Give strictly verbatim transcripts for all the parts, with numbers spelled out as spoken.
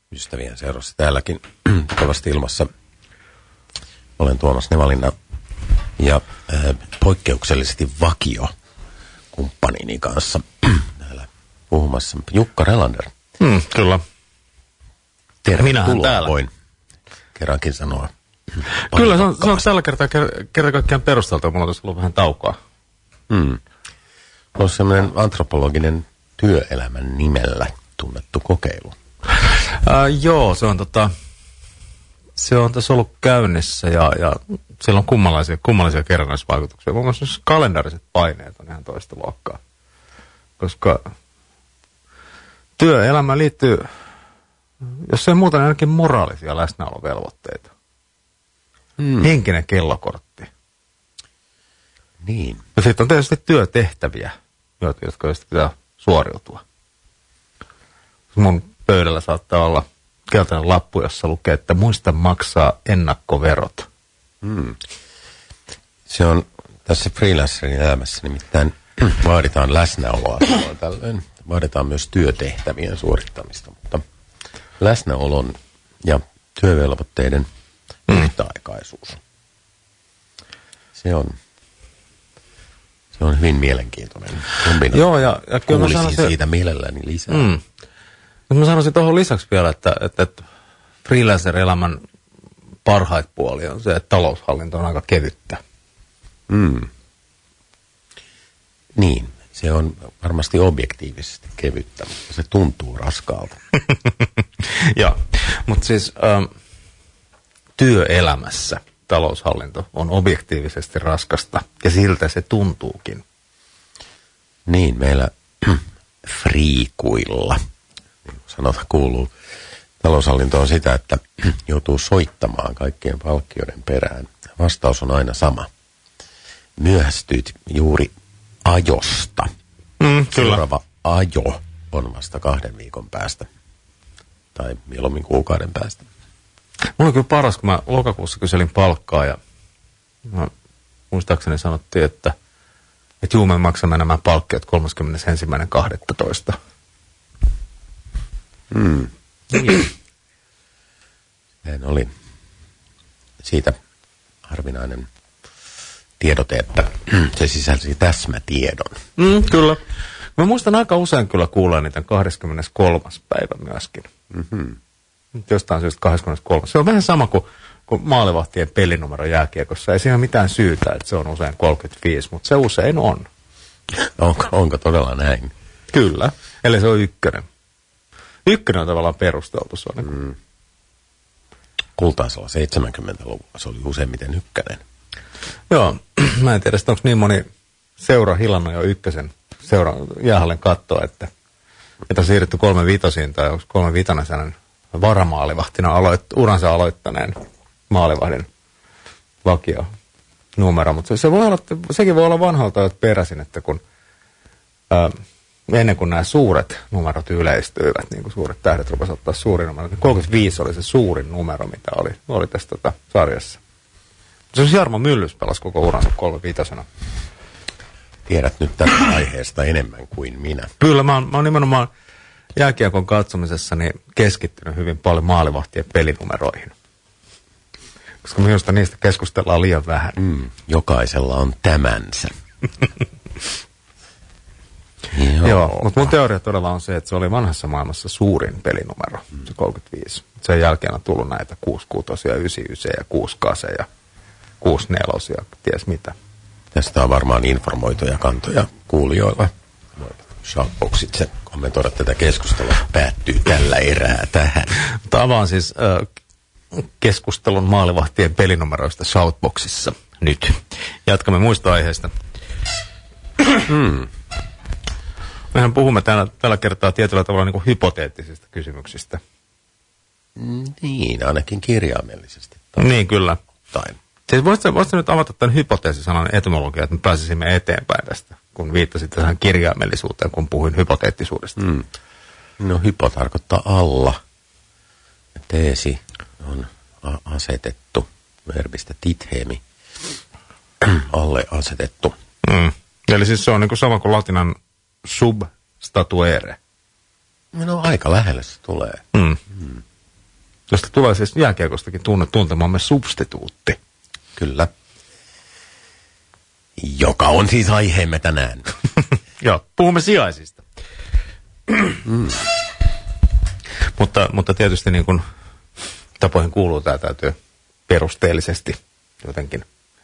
ystävien seurassa täälläkin kovasti ilmassa. Olen Tuomas Nevalinna ja äh, poikkeuksellisesti vakio kumppanini kanssa täällä puhumassa. Jukka Relander. Mm, kyllä. Tervetuloa, täällä. Voin kerrankin sanoa. Kyllä, se on, se on tällä kertaa kerran kaikkiaan perusteltua. Mulla on tässä ollut vähän taukoa. Mm. On semmoinen antropologinen työelämän nimellä tunnettu kokeilu. Äh, joo, se on tota, se on tässä ollut käynnissä ja, ja sillä on kummallisia, kummallisia kerrannaisvaikutuksia. Muun muassa kalendariset paineet on ihan toista luokkaa. Koska työelämään liittyy, jos ei muuta, niin ainakin moraalisia läsnäolovelvoitteita. Hmm. Henkinen kellokortti. Niin. Ja sitten on tietysti työtehtäviä, jotka pitää suoriutua. Mun pöydällä saattaa olla keltainen lappu, jossa lukee, että muista maksaa ennakkoverot. Hmm. Se on tässä freelancerin elämässä nimittäin vaaditaan läsnäoloa. Tällöin vaaditaan myös työtehtävien suorittamista, mutta läsnäolon ja työvelvoitteiden mm. yhtäaikaisuus. Se on, se on hyvin mielenkiintoinen kombinaatio. Joo, ja, ja kyllä kuulisin mä sanoisin, siitä mielelläni lisää. Mm. Mä sanoisin tuohon lisäksi vielä, että, että, että freelancer-elämän parhaita puoli on se, että taloushallinto on aika kevyttä. Mm. Niin, se on varmasti objektiivisesti kevyttä, mutta se tuntuu raskaalta. Joo, mutta siis ähm, työelämässä taloushallinto on objektiivisesti raskasta ja siltä se tuntuukin. Niin, meillä friikuilla, niin sanotaan kuuluu, taloushallinto on sitä, että joutuu soittamaan kaikkien palkkioiden perään. Vastaus on aina sama. Myöhästyt juuri ajosta. Mm, Seuraava ajo on vasta kahden viikon päästä. Tai mieluummin kuukauden päästä. Mulla on kyllä paras, kun mä lokakuussa kyselin palkkaa ja mä muistaakseni sanottiin, että, että juu, me maksamme nämä palkkiot kolmaskymmenesensimmäinen kahdestoista Hmm. Näin oli siitä harvinainen tiedote, että se sisälsi täsmätiedon. Mm, kyllä. Mä muistan aika usein kyllä kuulla niitä kahdeskymmeneskolmas päivä myöskin. Mm-hmm. Jostain syystä kahdeskymmeneskolmas. Se on vähän sama kuin, kuin maalivahtien pelinumero jääkiekossa. Ei siinä ole mitään syytä, että se on usein kolmekymmentäviisi, mutta se usein on. Onko, onko todella näin? Kyllä, eli se on ykkönen. Ykkönen on tavallaan perusteltu. Se on mm. Kultaisella seitsemänkymmentäluvulla se oli useimmiten ykkönen. Joo, mä en tiedä, onko niin moni seura hilannut jo ykkösen seura jäähallen kattoa, että, että on siirrytty kolme vitosiin, tai onko kolme vitonen sellainen varamaalivahtina aloit, uransa aloittaneen maalivahdin vakio numero. Mutta se, se voi olla, sekin voi olla vanhalta jo peräisin, että kun ää, ennen kuin nämä suuret numerot yleistyivät, niin kuin suuret tähdet rupesivat ottaa suurin numero, niin kolmekymmentäviisi oli se suurin numero, mitä oli, oli tässä tota, sarjassa. Se on Jarmo Myllys pelasi koko uransa kolme viitosena. Tiedät nyt tästä aiheesta enemmän kuin minä. Kyllä, mä oon, mä oon nimenomaan jääkiekon katsomisessa niin keskittynyt hyvin paljon maalivahtien pelinumeroihin. Koska minusta niistä keskustellaan liian vähän. Mm, jokaisella on tämänsä. Joo, Joo mutta mun teoria todella on se, että se oli vanhassa maailmassa suurin pelinumero, mm. se kolmekymmentäviisi. Sen jälkeen on tullut näitä kuusi kuusi ja yhdeksän yhdeksän ja kuusi kahdeksan ja kuusi neljä ja ties mitä. Tästä on varmaan informoituja kantoja kuulijoilla. Shoutboxitse kommentoida tätä keskustelua. Päättyy tällä erää tähän. Tämä on siis äh, keskustelun maalivahtien pelinumeroista Shoutboxissa nyt. Jatkamme muista aiheista. Hmm. Mehän puhumme tällä, tällä kertaa tietyllä tavalla niin kuin hypoteettisista kysymyksistä. Niin, ainakin kirjaimellisesti. Tai niin, kyllä. Tai. Siis voisitko, voisitko nyt avata tämän hypoteesisanan etymologiaa, että me pääsisimme eteenpäin tästä, kun viittasit tähän kirjaimellisuuteen, kun puhuin hypoteettisuudesta? Mm. No hypo tarkoittaa alla. Teesi on asetettu, verbistä tithemi, alle asetettu. Mm. Eli siis se on niin kuin sama kuin latinan substatuere. No aika lähelle se tulee. Mm. Mm. josta tulee siis jääkiekostakin tunne tuntemamme substituutti. Kyllä. Joka on siis aiheemme tänään. Joo, puhumme sijaisista. mm. mutta, mutta tietysti niin kuin tapoihin kuuluu, tämä täytyy perusteellisesti jotenkin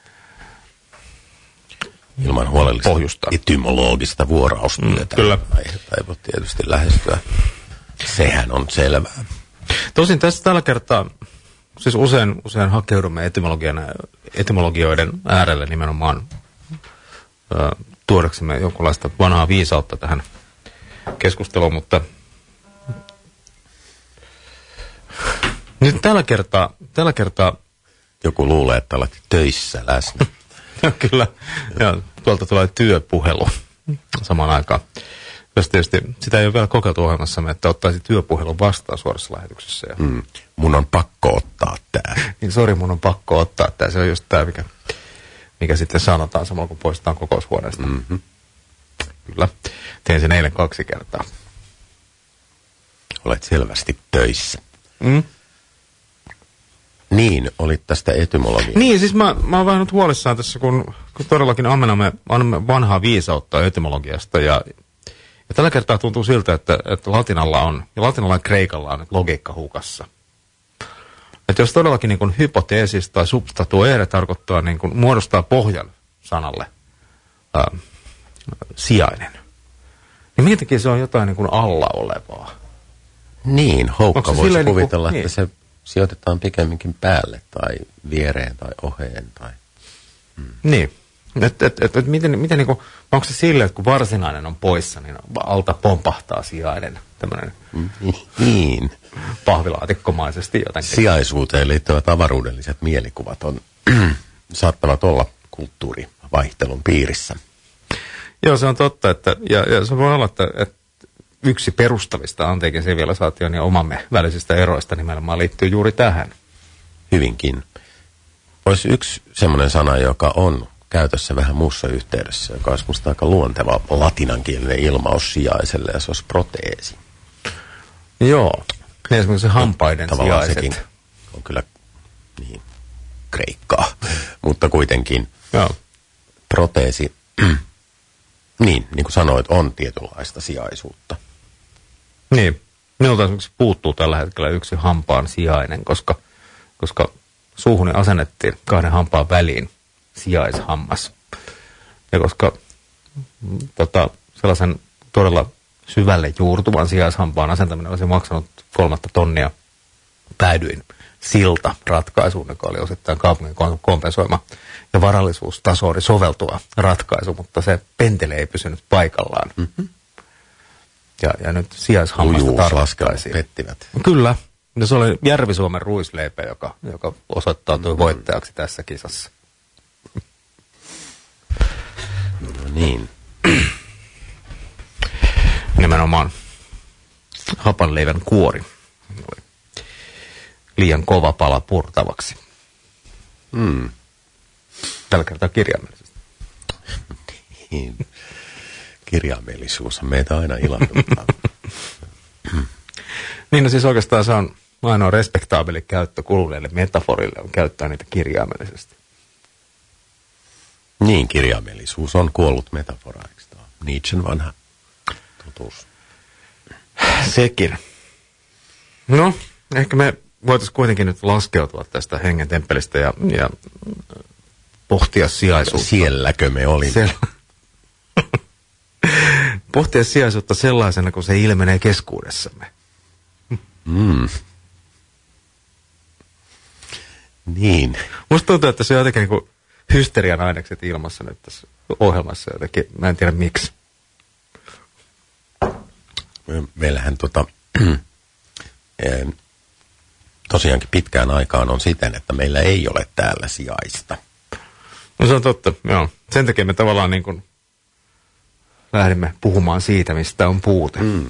ilman huolellista pohjustaa. etymologista vuoraustyötä. Mm, kyllä. Aihetta ei voi tietysti lähestyä. Sehän on selvää. Tosin tässä tällä kertaa, siis usein, usein hakeudumme etymologioiden äärelle nimenomaan ö, tuodaksemme jonkunlaista vanhaa viisautta tähän keskusteluun, mutta nyt tällä kertaa, tällä kertaa joku luulee, että olet töissä läsnä. Kyllä, ja tuolta tulee työpuhelu samaan aikaan. Jos tietysti sitä ei ole vielä kokeiltu ohjelmassamme, että ottaisi työpuhelun vastaan suorassa lähetyksessä. Ja mm, mun on pakko ottaa tää. Niin sori, mun on pakko ottaa tää. Se on just tää, mikä, mikä sitten sanotaan samalla kun poistetaan kokoushuoneesta. Mm-hmm. Kyllä, tein sen eilen kaksi kertaa. Olet selvästi töissä. Mm. Niin, olit tästä etymologiasta. Niin, siis mä, mä oon vähän nyt huolissaan tässä, kun, kun todellakin ammennamme, annamme vanhaa viisautta etymologiasta. Ja, ja tällä kertaa tuntuu siltä, että, että latinalla on, ja latinalla ja kreikalla on nyt logiikka hukassa. Että jos todellakin niin kuin hypoteesis tai substatuere tarkoittaa niin kuin muodostaa pohjan sanalle ää, sijainen, niin mitenkin se on jotain niin kuin alla olevaa. Niin, houkka voisi kuvitella, niin kuin, että niin. se sijoitetaan pikemminkin päälle tai viereen tai oheen. Tai... Hmm. Niin. Että et, et, et, miten, miten niinku, onko se silleen, että kun varsinainen on poissa, niin alta pompahtaa sijainen tämmöinen niin. pahvilaatikkomaisesti jotenkin. Sijaisuuteen liittyvät avaruudelliset mielikuvat on, saattavat olla kulttuurivaihtelun piirissä. Joo, se on totta, että, ja, ja se voi olla, että, että yksi perustavista antiikin sivilisaation ja omamme välisistä eroista nimenomaan liittyy juuri tähän. Hyvinkin. Olisi yksi semmoinen sana, joka on käytössä vähän muussa yhteydessä, joka olisi musta aika luonteva latinankielinen ilmaus sijaiselle, ja se olisi proteesi. Joo, niin esimerkiksi hampaiden no, sijaiset. Sekin on kyllä niin, kreikkaa, mutta kuitenkin Joo. proteesi, niin, niin kuin sanoit, on tietynlaista sijaisuutta. Niin, minulta esimerkiksi puuttuu tällä hetkellä yksi hampaan sijainen, koska, koska suuhuni asennettiin kahden hampaan väliin sijaishammas. Ja koska tota, sellaisen todella syvälle juurtuvan sijaishampaan asentaminen olisi maksanut kolmatta tonnia, päädyin silta ratkaisuun, joka oli osittain kaupungin kompensoima ja varallisuustasoon soveltuva ratkaisu, mutta se pentele ei pysynyt paikallaan. Mm-hmm. Ja, ja nyt sijaishammasta tarvittaisiin. pettivät. Kyllä. Ja se oli Järvi-Suomen ruisleipä, joka, joka osoittautui mm-hmm. voittajaksi tässä kisassa. No niin. Nimenomaan hapanleivän kuori oli liian kova pala purtavaksi. Mm. Tällä kertaa kirjaimellisesti. Niin. Kirjaimellisuus on meitä aina ilahduttaa. Niin, no siis oikeastaan se on ainoa respektaabeli käyttö kuluneelle metaforille on käyttää niitä kirjaimellisesti. Niin, kirjaimellisuus on kuollut metafora, eikö tämä? Nietzschen vanha totuus. Sekin. No, ehkä me voitaisiin kuitenkin nyt laskeutua tästä hengen temppelistä ja, ja pohtia sijaisuutta. Sielläkö me olimme? Siellä. Pohtia sijaisuutta sellaisena, kun se ilmenee keskuudessamme. Mm. Niin. Musta tuntuu, että se on jotenkin niin kuin hysterian ainekset ilmassa nyt tässä ohjelmassa jotenkin. Mä en tiedä miksi. Meillähän tota, tosiaankin pitkään aikaan on siten, että meillä ei ole täällä sijaista. No se on totta, joo. Sen takia me tavallaan niin kuin lähdimme puhumaan siitä, mistä on puute. Mm.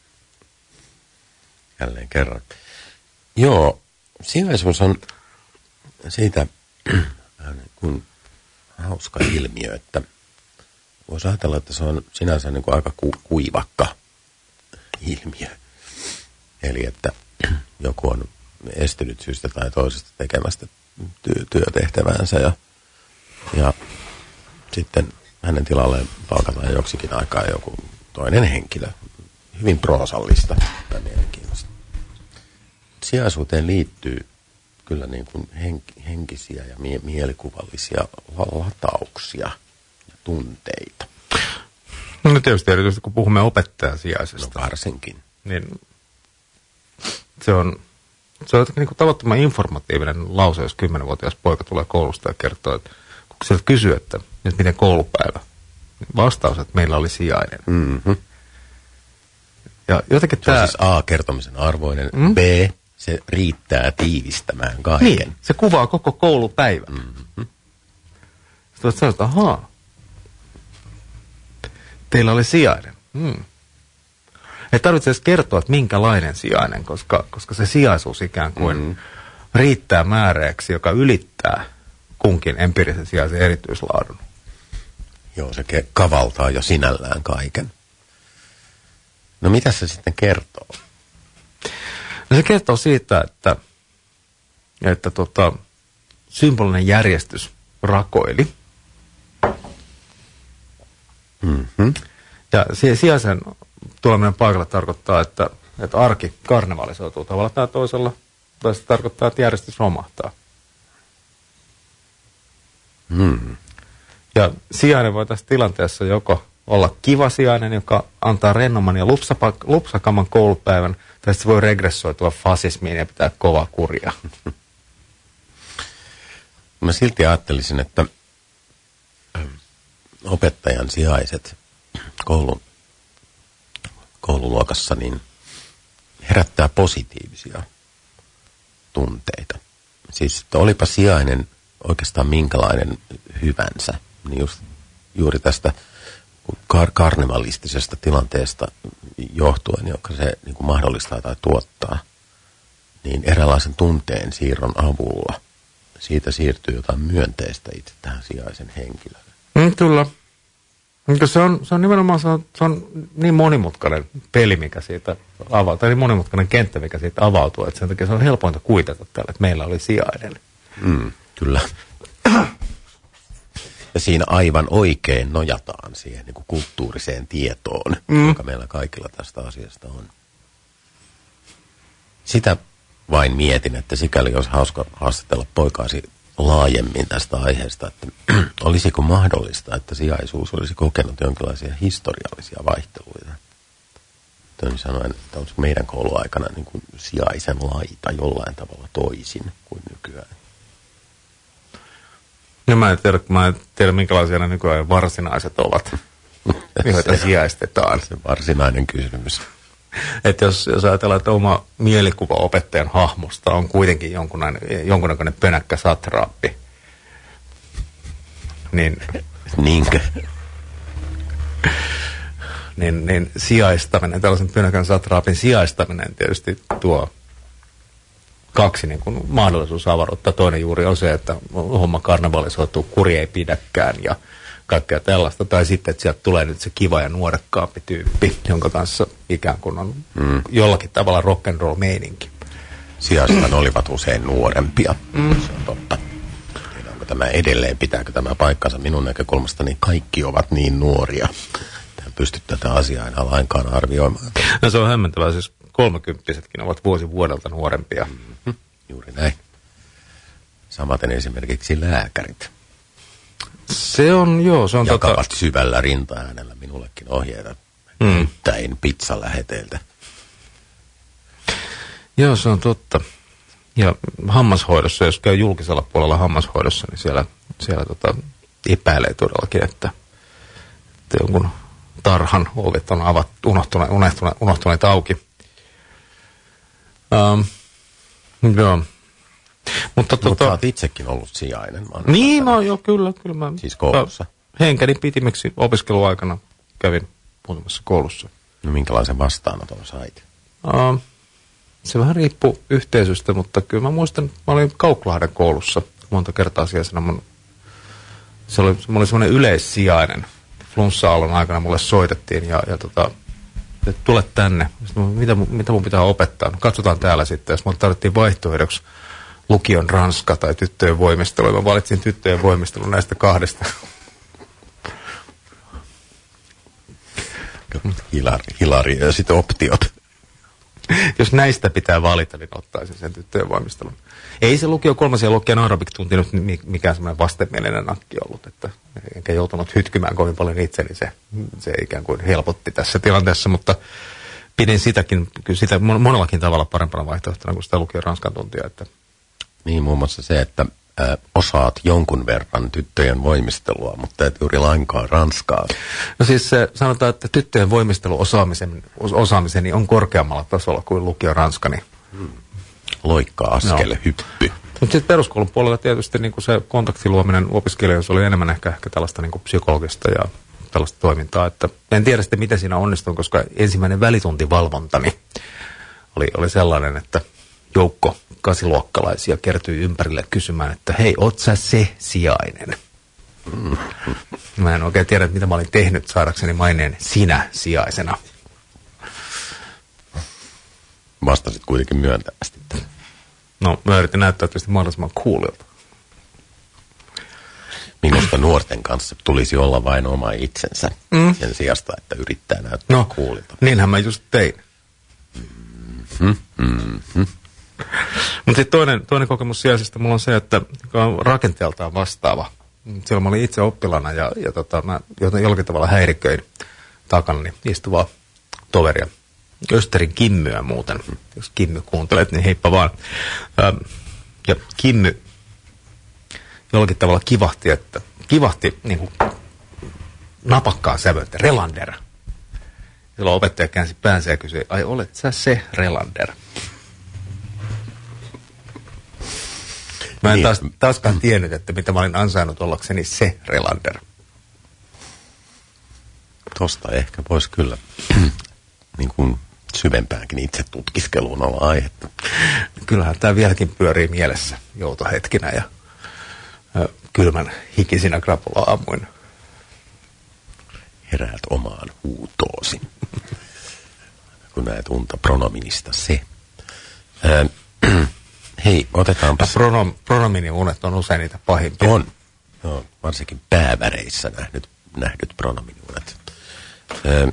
Jälleen kerran. Joo, sijaisuus on siitä kun hauska ilmiö, että voisi ajatella, että se on sinänsä niin kuin aika ku, kuivakka ilmiö. Eli että joku on estynyt syystä tai toisesta tekemästä ty- työtehtäväänsä ja, ja sitten hänen tilalleen palkataan joksikin aikaa joku toinen henkilö. Hyvin proosallista tai mielenkiintoista. Sijaisuuteen liittyy kyllä niin kuin henk- henkisiä ja mie- mielikuvallisia latauksia ja tunteita. No tietysti erityisesti kun puhumme opettajasijaisesta. No varsinkin. Niin se on, se on jotenkin niin kuin tavattoman informatiivinen lause, jos kymmenvuotias poika tulee koulusta ja kertoo, että kun sieltä kysyy, että nyt miten koulupäivä, niin vastaus, että meillä oli sijainen. Mm-hmm. Ja jotenkin se tämä... on siis A, kertomisen arvoinen, mm? B, se riittää tiivistämään kaiken. Niin, se kuvaa koko koulupäivän. Mm-hmm. Sitten sanoa, että ahaa, teillä oli sijainen. Mm. Ei tarvitse edes kertoa, että minkälainen sijainen, koska, koska se sijaisuus ikään kuin mm. riittää määreeksi, joka ylittää kunkin empiirisen sijaisen erityislaadun. Joo, se ke- kavaltaa jo sinällään kaiken. No mitä se sitten kertoo? No se kertoo siitä, että, että tota, symbolinen järjestys rakoili. Mm-hmm. Ja sijaisen tuleminen paikalle tarkoittaa, että, että arki karnevalisoituu tavalla tai toisella, tai se tarkoittaa, että järjestys romahtaa. Mm. Ja sijainen voi tässä tilanteessa joko olla kiva sijainen, joka antaa rennomman ja lupsapa- lupsakaman koulupäivän, tai sitten se voi regressoitua fasismiin ja pitää kovaa kuria. Mä silti ajattelisin, että opettajan sijaiset koulun, koululuokassa niin herättää positiivisia tunteita. Siis että olipa sijainen oikeastaan minkälainen hyvänsä, niin just juuri tästä kar- karnevalistisesta tilanteesta johtuen, joka se niin kuin mahdollistaa tai tuottaa, niin eräänlaisen tunteen siirron avulla siitä siirtyy jotain myönteistä itse tähän sijaisen henkilölle. Mm, kyllä. Se on, se on nimenomaan se on, se on niin monimutkainen peli, mikä siitä avautuu, tai niin monimutkainen kenttä, mikä siitä avautuu, että sen takia se on helpointa kuitata tällä, että meillä oli sijainen. Mm, kyllä. Ja siinä aivan oikein nojataan siihen niin kuin kulttuuriseen tietoon, mm. joka meillä kaikilla tästä asiasta on. Sitä vain mietin, että sikäli olisi hauska haastatella poikaasi laajemmin tästä aiheesta, että olisiko mahdollista, että sijaisuus olisi kokenut jonkinlaisia historiallisia vaihteluita. Toisin sanoen, että olisiko meidän kouluaikana niin kuin sijaisen laita jollain tavalla toisin kuin nykyään. No mä en tiedä, mä en tiedä minkälaisia ne nykyään varsinaiset ovat, joita sijaistetaan. Se varsinainen kysymys. Että jos, jos ajatellaan, että oma mielikuva opettajan hahmosta on kuitenkin jonkunnäköinen pönäkkä satraappi, niin, Niinkö? niin, niin sijaistaminen, tällaisen pönäkän satraapin sijaistaminen tietysti tuo kaksi niin kuin mahdollisuusavaruutta. Toinen juuri on se, että homma karnevalisoituu, kuri ei pidäkään ja kaikkea tällaista. Tai sitten, että sieltä tulee nyt se kiva ja nuorekkaampi tyyppi, jonka kanssa ikään kuin on mm. jollakin tavalla rock'n'roll-meininki. Sijaisethan olivat usein nuorempia. Mm. Se on totta. Tiedä, onko tämä edelleen, pitääkö tämä paikkansa minun näkökulmasta, niin kaikki ovat niin nuoria. En pysty tätä asiaa enää lainkaan arvioimaan. No se on hämmentävää, siis kolmekymppisetkin ovat vuosi vuodelta nuorempia. Mm-hmm. Juuri näin. Samaten esimerkiksi lääkärit. Se on, joo, se on jakavat tota... syvällä rintaäänellä minullekin ohjeita mm. käyttäen pizzaläheteiltä. Joo, se on totta. Ja hammashoidossa, jos käy julkisella puolella hammashoidossa, niin siellä, siellä tota, epäilee todellakin, että, että jonkun tarhan ovet on avattu, unohtuneet, unohtuneet, unohtuneet auki. Um, joo. Mutta Mut tota... sä oot itsekin ollut sijainen. Niin, no joo, kyllä. kyllä mä, siis koulussa? Henkeni pitimiksi opiskeluaikana kävin muutamassa koulussa. No minkälaisen vastaanoton sait? Uh, se vähän riippuu yhteisöstä, mutta kyllä mä muistan, mä olin Kauklahden koulussa monta kertaa sijaisena. Mun, se oli, oli semmoinen yleissijainen. Flunssa-aallon aikana mulle soitettiin ja, ja tota, että tule tänne. Sitten, mitä, mitä mun pitää opettaa? No, katsotaan täällä sitten. Jos mulle tarvittiin vaihtoehdoksi lukion ranska tai tyttöjen voimistelu, mä valitsin tyttöjen voimistelun näistä kahdesta. Hilari, hilari ja sitten optiot. Jos näistä pitää valita, niin ottaisin sen tyttöjen voimistelun. Ei se lukio kolmasen lukion arabik-tunti nyt mikään semmoinen vastenmielinen nakki ollut, että enkä joutunut hytkymään kovin paljon itse, niin se, se ikään kuin helpotti tässä tilanteessa, mutta pidin sitäkin, kyllä sitä monellakin tavalla parempana vaihtoehtona kuin sitä lukion ranskan tuntia. Että... Niin, muun muassa se, että ä, osaat jonkun verran tyttöjen voimistelua, mutta et juuri lainkaan ranskaa. No siis sanotaan, että tyttöjen voimistelu osaamisen, osaamiseni on korkeammalla tasolla kuin lukion ranskani. Hmm. Loikka, askel, no. Hyppy. Mutta sitten peruskoulun puolella tietysti niin se kontaktiluominen opiskelijoissa oli enemmän ehkä, ehkä tällaista niin psykologista ja tällaista toimintaa. Että en tiedä sitten, miten siinä onnistun, koska ensimmäinen välituntivalvontani oli, oli sellainen, että joukko kasiluokkalaisia kertyi ympärille kysymään, että hei, oot sä se sijainen? Mm. Mä en oikein tiedä, mitä mä olin tehnyt saadakseni maineen sinä sijaisena. Vastasit kuitenkin myöntävästi. No, mä yritin näyttää tietysti mahdollisimman coolilta. Minusta nuorten kanssa tulisi olla vain oma itsensä mm. sen sijasta, että yrittää näyttää no, coolilta. Niinhän mä just tein. Mm-hmm, mm-hmm. Mutta sitten toinen, toinen kokemus sijaisesta mulla on se, että on rakenteeltaan vastaava. Silloin mä olin itse oppilana ja, ja tota, mä jollakin tavalla häiriköin takana istuvaa toveria. Österin Kimmyä muuten. Jos Kimmy kuuntelet, niin heippa vaan. Ja Kimmy jollakin tavalla kivahti, että kivahti niin kuin napakkaan sävö, että Relander. Silloin opettaja käänsi päänsä ja kysyi, ai olet sä se Relander? Mä en niin. taas, taaskaan tiennyt, että mitä mä olin ansainnut ollakseni se Relander. Tosta ehkä voisi kyllä niin kuin syvempäänkin itse tutkiskeluun olla aihetta. Kyllähän tämä vieläkin pyörii mielessä joutohetkinä ja ö, kylmän hikisinä krapula-aamuina. Heräät omaan huutoosi, kun näet unta pronominista se. Ö, hei, otetaanpas... Pronom, pronominiunet on usein niitä pahimpia. On. No, varsinkin pääväreissä nähdyt, nähdyt pronominiunet. Ö,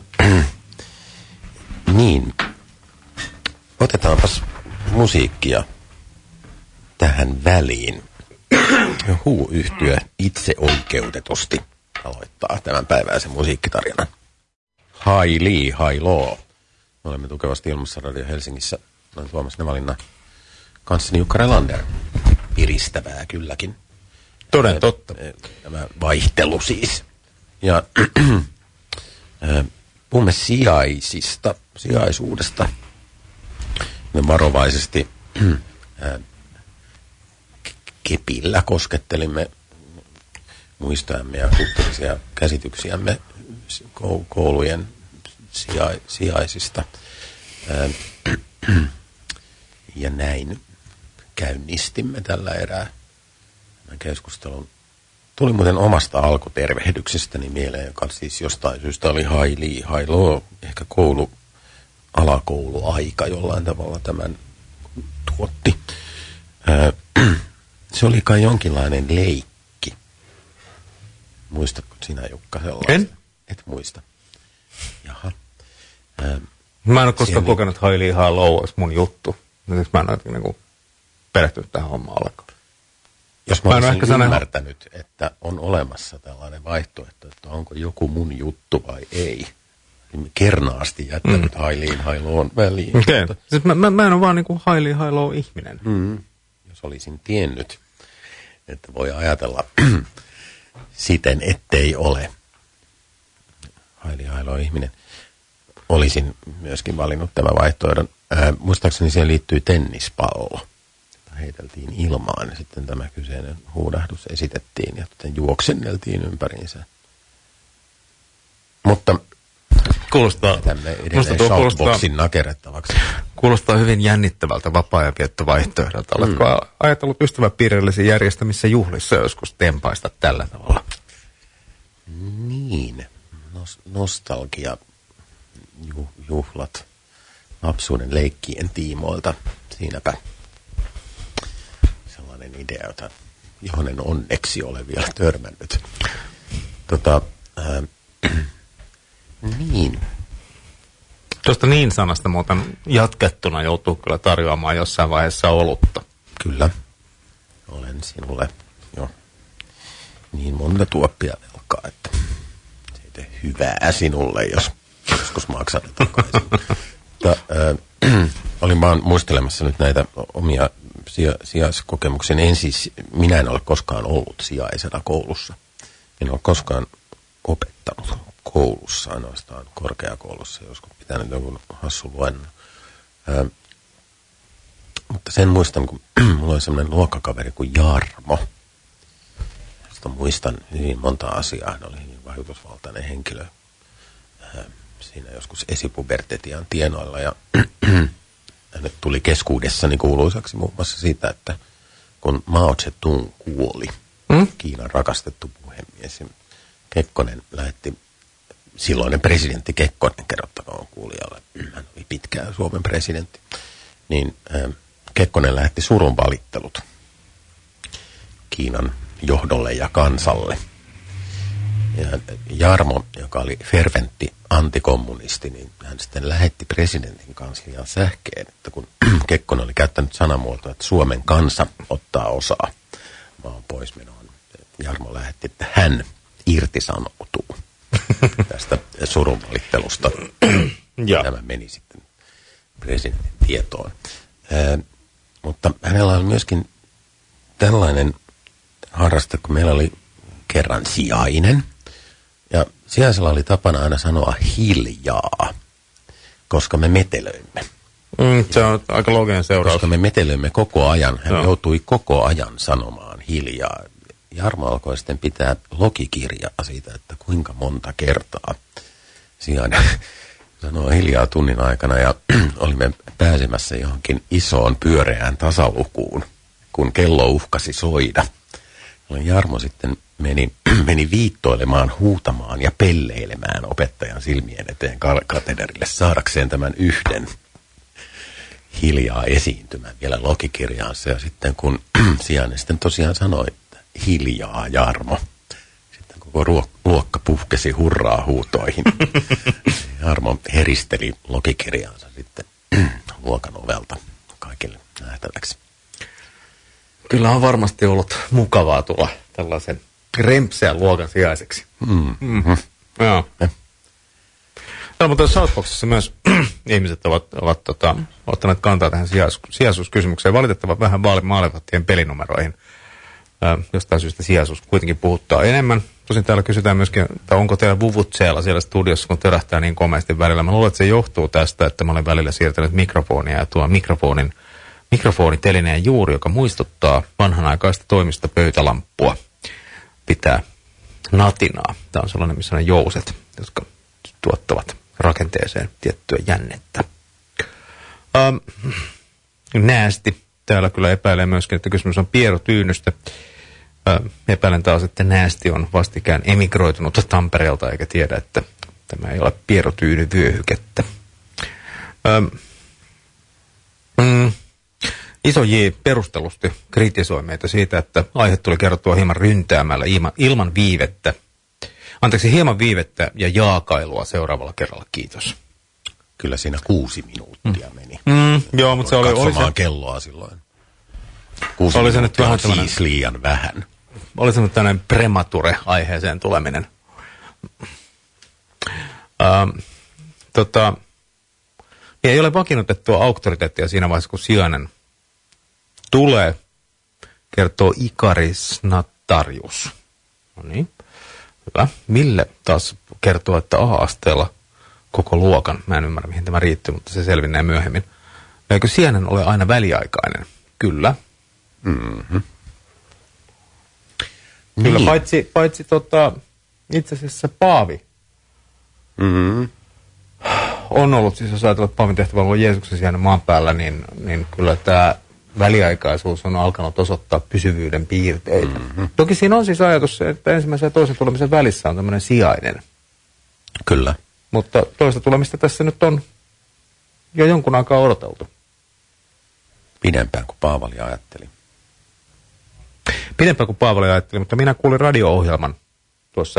Niin, otetaanpas musiikkia tähän väliin. Huu-yhtye itseoikeutetusti aloittaa tämän päiväisen musiikkitarinan. Hai Li, Hai Lo. Me olemme tukevasti ilmassa Radio Helsingissä. Olen Tuomas Nevalinna. Kanssani Jukka Relander. Piristävää kylläkin. Toden totta. Tämä vaihtelu siis. Ja... puhumme sijaisista, sijaisuudesta. Me varovaisesti ää, kepillä koskettelimme muistojamme ja kulttuurisia käsityksiämme koulujen sija, sijaisista. Ää, ja näin käynnistimme tällä erää keskustelun. Tuli muuten omasta alkutervehdyksestäni mieleen, joka siis jostain syystä oli Hai Li, Hai Lo, ehkä koulu, alakouluaika jollain tavalla tämän tuotti. Ää, se oli kai jonkinlainen leikki. Muistatko sinä, Jukka, sellaisen? En. Et muista. Jaha. Ää, mä en ole koskaan siellä... kokenut Hai Li, Hai Lo olisi mun juttu. Nyt mä en ole niin perehtynyt tähän hommaan ollenkaan. Jos mä, mä olisin ehkä ymmärtänyt, sanon... että on olemassa tällainen vaihtoehto, että onko joku mun juttu vai ei. Niin kernaasti jättänyt mm. Hai Liin, Hai Loon väliin. Okay. Mutta... Siis mä, mä, mä en ole vaan niin kuin Hai Li, Hai Lo ihminen. Mm. Jos olisin tiennyt, että voi ajatella siten, ettei ole Hai Li, Hai Lo ihminen, olisin myöskin valinnut tämän vaihtoehdon. Äh, muistaakseni siihen liittyy tennispallo. Heiteltiin ilmaan ja sitten tämä kyseinen huudahdus esitettiin ja sitten juoksenneltiin ympäriinsä. Mutta kuulostaa, tämme edelleen shoutboxin nakerrettavaksi. Kuulostaa hyvin jännittävältä vapaa-ajanviettovaihtoehdolta. Oletko mm. ajatellut ystäväpiirillisiä järjestämissä juhlissa joskus tempaista tällä tavalla? Niin, Nos- nostalgia ju, juhlat lapsuuden leikkien tiimoilta. Siinäpä sellainen idea, jota, johon en onneksi ole vielä törmännyt. Tota, äh, niin. Tuosta niin sanasta muuten jatkettuna joutuu kyllä tarjoamaan jossain vaiheessa olutta. Kyllä. Olen sinulle jo niin monta tuoppia velkaa, että se ei tee hyvää sinulle, jos joskus maksat takaisin. Ta, äh, olin vaan muistelemassa nyt näitä omia sija, sijaiskokemuksia. En siis, minä en ole koskaan ollut sijaisena koulussa. En ole koskaan opettanut koulussa, ainoastaan korkeakoulussa, joskus pitänyt jonkun hassun luennon. Äh, mutta sen muistan, kun mulla oli semmoinen luokkakaveri kuin Jarmo. Sitä muistan hyvin monta asiaa. Hän oli hyvin vaikutusvaltainen henkilö äh, siinä joskus esipubertetian tienoilla. Ja hänet tuli keskuudessani kuuluisaksi muun muassa siitä, että kun Mao Zedong kuoli, mm? Kiinan rakastettu puhemies, Kekkonen lähetti, silloinen presidentti Kekkonen, kerrottakoon kuulijalle, hän oli pitkään Suomen presidentti, niin äh, Kekkonen lähetti surun valittelut Kiinan johdolle ja kansalle. Ja Jarmo, joka oli ferventti antikommunisti, niin hän sitten lähetti presidentin kansliaan sähkeen, että kun Kekkonen oli käyttänyt sanamuotoa, että Suomen kansa ottaa osaa maan poismenoon, Jarmo lähetti, että hän irtisanoutuu tästä surunvalittelusta. Ja tämä meni sitten presidentin tietoon. Ää, mutta hänellä oli myöskin tällainen harraste, kun meillä oli kerran sijainen. Ja sijaisella oli tapana aina sanoa hiljaa, koska me metelöimme. Mm, se on aika looginen seuraus. Koska me metelöimme koko ajan. Hän no. joutui koko ajan sanomaan hiljaa. Jarmo alkoi sitten pitää logikirjaa siitä, että kuinka monta kertaa sijainen sanoo hiljaa tunnin aikana. Ja olimme pääsemässä johonkin isoon pyöreään tasalukuun, kun kello uhkasi soida. Jarmo sitten meni, meni viittoilemaan, huutamaan ja pelleilemään opettajan silmien eteen katederille saadakseen tämän yhden hiljaa esiintymään vielä logikirjaansa. Ja sitten kun sijainen sitten tosiaan sanoi, että hiljaa Jarmo, sitten koko luokka puhkesi hurraa huutoihin. Jarmo heristeli logikirjaansa sitten luokan ovelta kaikille nähtäväksi. Kyllä on varmasti ollut mukavaa tulla tällaisen rempseän luokan sijaiseksi. Mm. Mm-hmm. Joo. Ja. No, mutta Southboxissa myös ihmiset ovat, ovat tota, ottaneet kantaa tähän sijais, sijaisuuskysymykseen. Valitettavan vähän maalivahtien pelinumeroihin. Ö, jostain syystä sijaisuus kuitenkin puhuttaa enemmän. Tosin täällä kysytään myöskin, että onko teillä vuvutseella siellä studiossa, kun törähtää niin komeasti välillä. Mä luulen, että se johtuu tästä, että mä olen välillä siirtänyt mikrofonia ja tuo mikrofonin mikrofonitelineen juuri, joka muistuttaa vanhanaikaista toimista pöytälamppua, pitää natinaa. Tämä on sellainen, missä on jouset, jotka tuottavat rakenteeseen tiettyä jännettä. Ähm, näästi. Täällä kyllä epäilee myöskin, että kysymys on pierotyynystä. Ähm, epäilen taas, että näästi on vastikään emigroitunut Tampereelta, eikä tiedä, että tämä ei ole pierotyynyvyöhykettä. Ähm, mm, Iso J perustellusti kritisoi meitä siitä, että aihe tuli kerrottua hieman ryntäämällä ilman, ilman viivettä. Anteeksi, hieman viivettä ja jaakailua seuraavalla kerralla, kiitos. Kyllä siinä kuusi minuuttia mm. meni. Mm, joo, mutta se oli... Katsomaan oli se, kelloa silloin. Kuusi oli se nyt vähän tämmöinen, siis liian vähän. Oli se nyt tämmöinen premature aiheeseen tuleminen. Ähm, tota, ei ole vakiinnutettua auktoriteettia siinä vaiheessa, kun sijainen tulee, kertoo Ikaris Nattarius. No niin, hyvä. Ville taas kertoo, että A-asteella koko luokan, mä en ymmärrä mihin tämä riittyy, mutta se selvinnee myöhemmin. Eikö sijainen ole aina väliaikainen? Kyllä. Mm-hmm. Kyllä, niin. paitsi, paitsi tota, itse asiassa Paavi mm-hmm. on ollut, siis jos ajatellaan, että Paavin tehtävä on ollut Jeesuksen sijainen maan päällä, niin, niin kyllä tämä väliaikaisuus on alkanut osoittaa pysyvyyden piirteitä. Mm-hmm. Toki siinä on siis ajatus, että ensimmäisen ja toisen tulemisen välissä on tämmöinen sijainen. Kyllä. mutta toista tulemista tässä nyt on jo jonkun aikaa odoteltu. Pidempään kuin Paavali ajatteli. Pidempään kuin Paavali ajatteli, mutta minä kuulin radio-ohjelman tuossa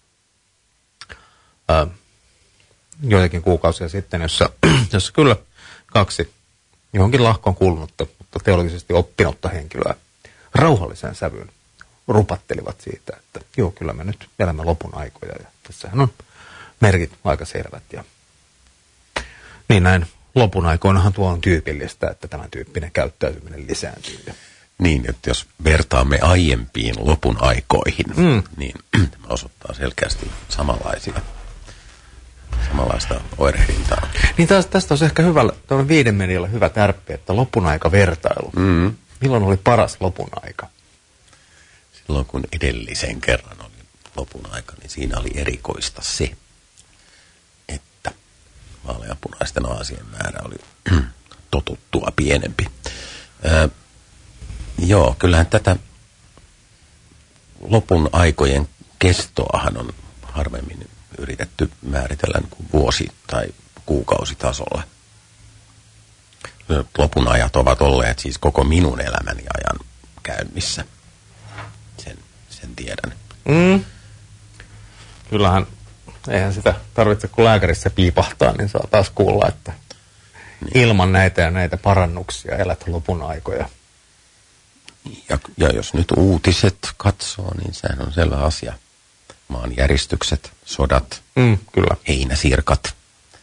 ää, joitakin kuukausia sitten, jossa, jossa kyllä kaksi johonkin lahkoon kuulunutta, mutta teologisesti oppinutta henkilöä rauhalliseen sävyyn rupattelivat siitä, että joo, kyllä me nyt elämme lopun aikoja ja tässähän on merkit aika selvät. Ja niin näin lopun aikoinahan tuo on tyypillistä, että tämän tyyppinen käyttäytyminen lisääntyy. Niin, että jos vertaamme aiempiin lopun aikoihin, mm. niin tämä osoittaa selkeästi samanlaisia, samanlaista oirehdintaa. Niin tästä, tästä olisi ehkä hyvä, tuolla viiden medialla hyvä tärppi, että lopun aika vertailu. Mm. Milloin oli paras lopun aika? Silloin kun edellisen kerran oli lopun aika, niin siinä oli erikoista se, että vaaleanpunaisten aasien määrä oli totuttua pienempi. Öö, joo, kyllähän tätä lopun aikojen kestoahan on harvemmin yritetty määritellä niin kuin vuosi- tai kuukausitasolla. Lopun ajat ovat olleet siis koko minun elämäni ajan käynnissä. Sen, sen tiedän. Mm. Kyllähän, eihän sitä tarvitse kun lääkärissä piipahtaa, niin saa taas kuulla, että niin. Ilman näitä ja näitä parannuksia elät lopun aikoja. Ja, ja jos nyt uutiset katsoo, niin sehän on selvä asia. Maanjäristykset, sodat, mm, kyllä. heinäsirkat.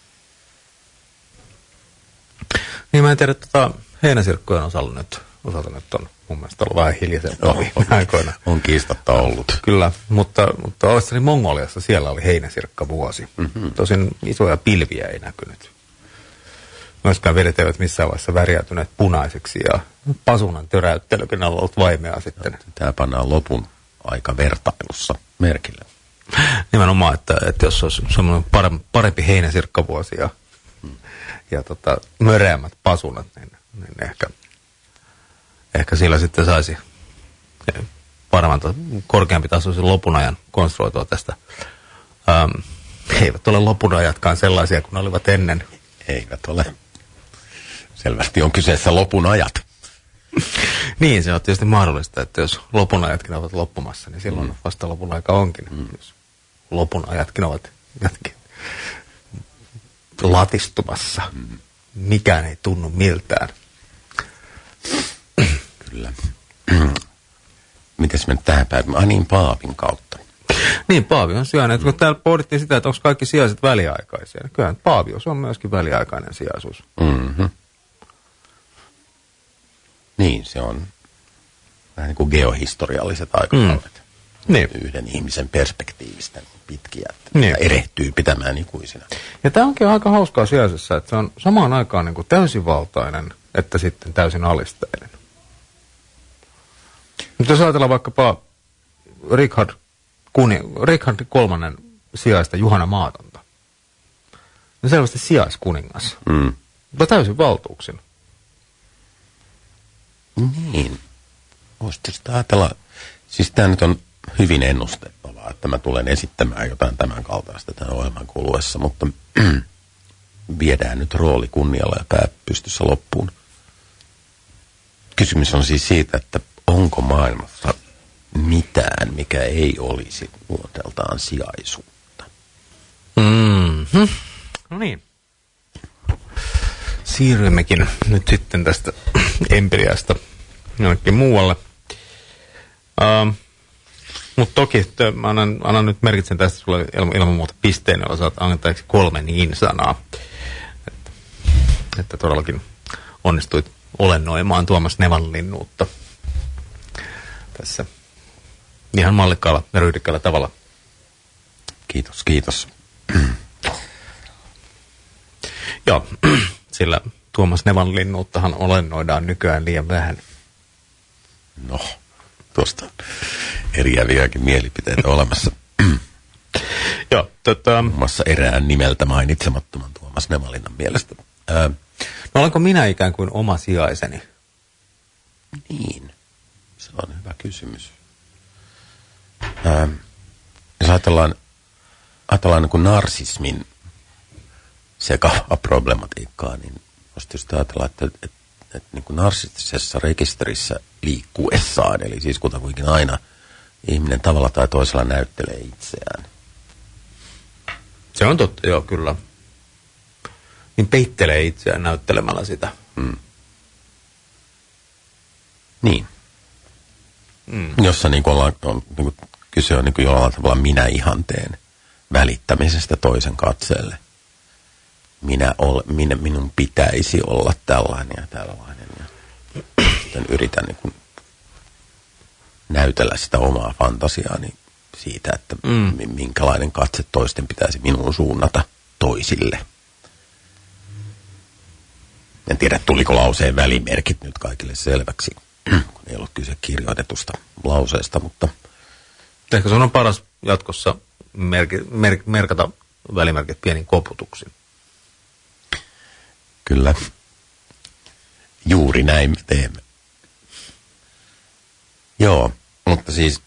Niin mä en tiedä, että tota, heinäsirkkojen osalta nyt, osalta nyt on mun mielestä ollut vähän hiljaisempaa no, viime aikoina. On kiistatta ollut. Kyllä, mutta, mutta ollessani Mongoliassa siellä oli heinäsirkka vuosi. Mm-hmm. Tosin isoja pilviä ei näkynyt. Myöskään vedet eivät missään vaiheessa värjäytyneet punaiseksi ja pasunan töräyttelykin on ollut vaimeaa sitten. No, tämä pannaan lopun aika vertailussa merkille. Nimenomaan, että, että jos olisi semmoinen parempi, parempi heinäsirkkavuosi ja, hmm. ja tota, möreämmät pasunat, niin, niin ehkä, ehkä sillä sitten saisi paremman korkeampi tasoisen lopun ajan konstruoitua tästä. Ähm, eivät ole lopun ajatkaan sellaisia kuin olivat ennen. Eivät ole. Selvästi on kyseessä lopun ajat. Niin, se on tietysti mahdollista, että jos lopun ajatkin ovat loppumassa, niin silloin mm. vasta lopun aika onkin. Mm. Jos lopun ajatkin ovat jatkin latistumassa, mm. mikään ei tunnu miltään. Kyllä. Mites me nyt tähän päädymme? Ah niin, paavin kautta. Niin, paavion sijainen. Mm. Kun täällä pohdittiin sitä, että onko kaikki sijaiset väliaikaisia, niin kyllähän paavios on myöskin väliaikainen sijaisuus. Mm-hmm. Niin, se on vähän niin kuin geohistorialliset aikakaudet. Mm. Niin. Yhden ihmisen perspektiivistä pitkiä, että niin. erehtyy pitämään ikuisina. Ja tämä onkin aika hauskaa sijaisessa, että se on samaan aikaan niin kuin täysivaltainen, että sitten täysin alisteinen. Mutta jos ajatellaan vaikkapa Richard, kuni, Richard kolmannen sijaista Juhana Maatonta, niin selvästi sijaiskuningas, mm. mutta täysin valtuuksin. Niin. Voisi sitä ajatella, siis tämä nyt on hyvin ennustettavaa, että mä tulen esittämään jotain tämän kaltaista tämän ohjelman kuluessa, mutta viedään nyt rooli kunnialla ja pää pystyssä loppuun. Kysymys on siis siitä, että onko maailmassa mitään, mikä ei olisi luonteeltaan sijaisuutta. Mm-hmm. No niin. Siirrymmekin nyt sitten tästä empiriasta jonnekin muualle. Uh, Mutta toki tö, mä annan, annan nyt merkitsen tästä sulle ilman, ilman muuta pisteen, jolla saat antajaksi kolme niin-sanaa. Että, että todellakin onnistuit olennoimaan Tuomas Nevanlinnuutta tässä ihan mallikkaalla ja ryhdikkäällä tavalla. Kiitos, kiitos. Joo, sillä Tuomas Nevanlinnuuttahan olennoidaan nykyään liian vähän. No, tuosta eriäviäkin mielipiteitä olemassa. Joo, tota... Muun muassa erään nimeltä mainitsemattoman Tuomas Nevanlinnan mielestä. Ää... No olenko minä ikään kuin oma sijaiseni? Niin, se on hyvä kysymys. Ää... Jos ajatellaan, ajatellaan niin kuin narsismin sekavaa problematiikkaa, niin voisi tietysti ajatella, että, että, että, että niin kuin narsistisessa rekisterissä liikkuessaan, eli siis kutakuinkin aina ihminen tavalla tai toisella näyttelee itseään. Se on totta, joo, kyllä. Niin peittelee itseään näyttelemällä sitä. Hmm. Niin. Mm. Jossa niin kuin ollaan, on, niin kuin kyse on niin kuin jollain tavalla minä-ihanteen välittämisestä toisen katseelle. Minä ol, minä, minun pitäisi olla tällainen ja tällainen. Ja sitten yritän niin kuin näytellä sitä omaa fantasiaani siitä, että mm. minkälainen katse toisten pitäisi minun suunnata toisille. En tiedä, tuliko lauseen välimerkit nyt kaikille selväksi, kun ei ollut kyse kirjoitetusta lauseesta, mutta... Ehkä se on paras jatkossa merki, mer, merkata välimerkit pienin koputuksin. Kyllä. Juuri näin me teemme. Joo, mutta siis...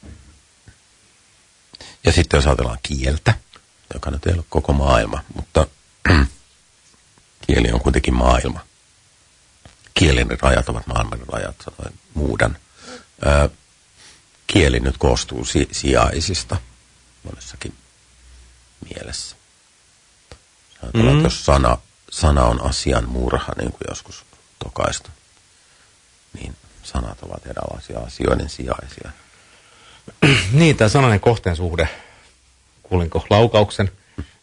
Ja sitten jos ajatellaan kieltä, joka nyt ei ole koko maailma, mutta kieli on kuitenkin maailma. Kielin rajat ovat maailman rajat, sanoen muudan. Ää, kieli nyt koostuu si- sijaisista monessakin mielessä. Ajatellaan, mm. jos sana, sana on asian murha, niin kuin joskus tokaistu, niin sanat ovat erilaisia asioiden sijaisia. Niin, tämä sananen kohteen suhde. Kuulinko laukauksen?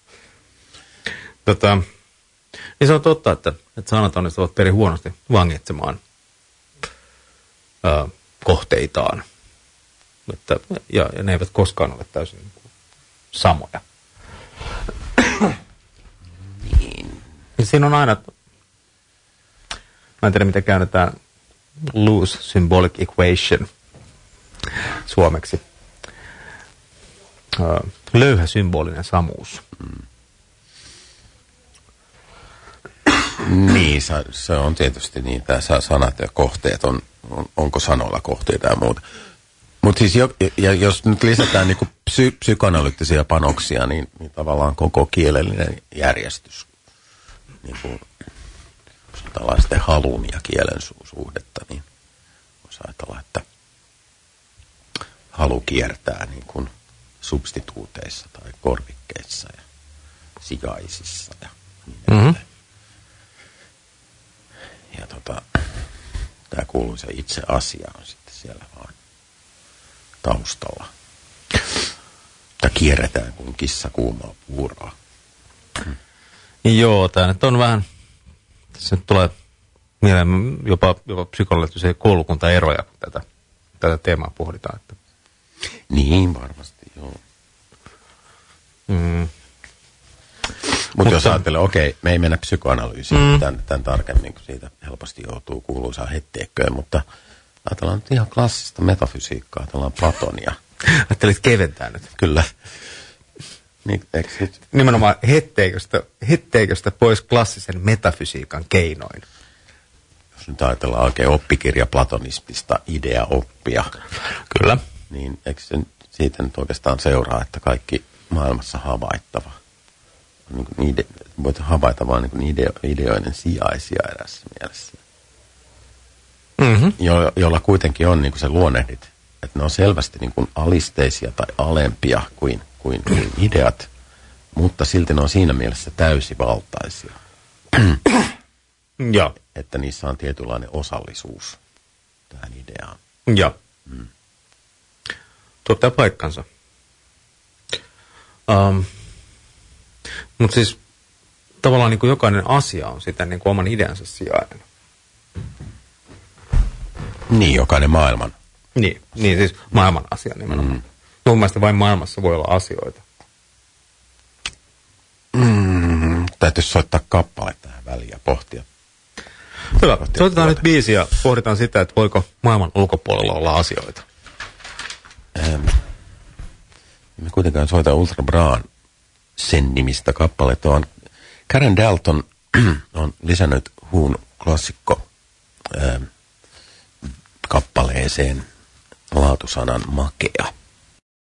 Tota, niin se on totta, että, että sanat onnistuvat perin huonosti vangitsemaan ää, kohteitaan. Että, ja, ja ne eivät koskaan ole täysin niin kuin samoja. Niin. Ja siinä on aina, mä en tiedä miten käännetään loose symbolic equation suomeksi. Ää, löyhä symbolinen samuus. Mm. Niin, se on tietysti niin, tämä sanat ja kohteet, on, on, onko sanoilla kohteita ja muuta. Mutta siis jo, ja jos nyt lisätään niinku psy, psykoanalyyttisiä panoksia, niin, niin tavallaan koko kielellinen järjestys, niin kuin tällaisten halun ja kielen su, suhdetta, niin voisi ajatella, että halu kiertää niin kuin substituuteissa tai korvikkeissa ja sijaisissa ja niin edelleen. Mm-hmm. Ja tota, tämä kuuluisa itse asia on sitten siellä vaan taustalla. Tämä kierretään kuin kissa kuumaa puuroa. Joo, tämä nyt on vähän, tässä nyt tulee mieleen jopa, jopa psykologisia koulukuntaeroja, kun tätä, tätä teemaa pohditaan. Että. Niin, varmasti, joo. Mm. Mutta jos ajattelee, okei, me ei mennä psykoanalyysiin mm. tämän, tämän tarkemmin, kun siitä helposti joutuu kuuluisaan hetteekköön, mutta ajatellaan nyt ihan klassista metafysiikkaa, ajatellaan Platonia. Ajattelit keventää nyt. Kyllä. Niin, eikö nyt? Nimenomaan hetteiköstä, hetteiköstä pois klassisen metafysiikan keinoin. Jos nyt ajatellaan oikein oppikirja platonismista, idea oppia. Kyllä. Niin eikö se siitä nyt oikeastaan seuraa, että kaikki maailmassa havaittava niin kuin ide, voit havaita vaan niin kuin ideo, ideoiden sijaisia erässä mielessä. Mm-hmm. Jo, jolla kuitenkin on niin kuin se luonnehdit, että ne on selvästi niin kuin alisteisia tai alempia kuin, kuin, kuin ideat, mutta silti ne on siinä mielessä täysivaltaisia. Ja. Että niissä on tietynlainen osallisuus tähän ideaan. Ja. Mm. Tuottaa paikkansa. Um. Mutta siis tavallaan niin kuin jokainen asia on sitä niin kuin oman ideansa sijainen. Niin, jokainen maailman. Niin, niin siis maailman asia nimenomaan. Mm. Mun mielestä vain maailmassa voi olla asioita. Mm, täytyisi soittaa kappale tähän väliin ja pohtia. Hyvä, pohtia soitetaan tuote. Nyt biisi ja pohditaan sitä, että voiko maailman ulkopuolella olla asioita. Ähm, me kuitenkaan soita Ultra Braan sen nimistä kappaletta, vaan Karen Dalton on lisännyt Whon klassikko ähm, kappaleeseen laatusanan makea.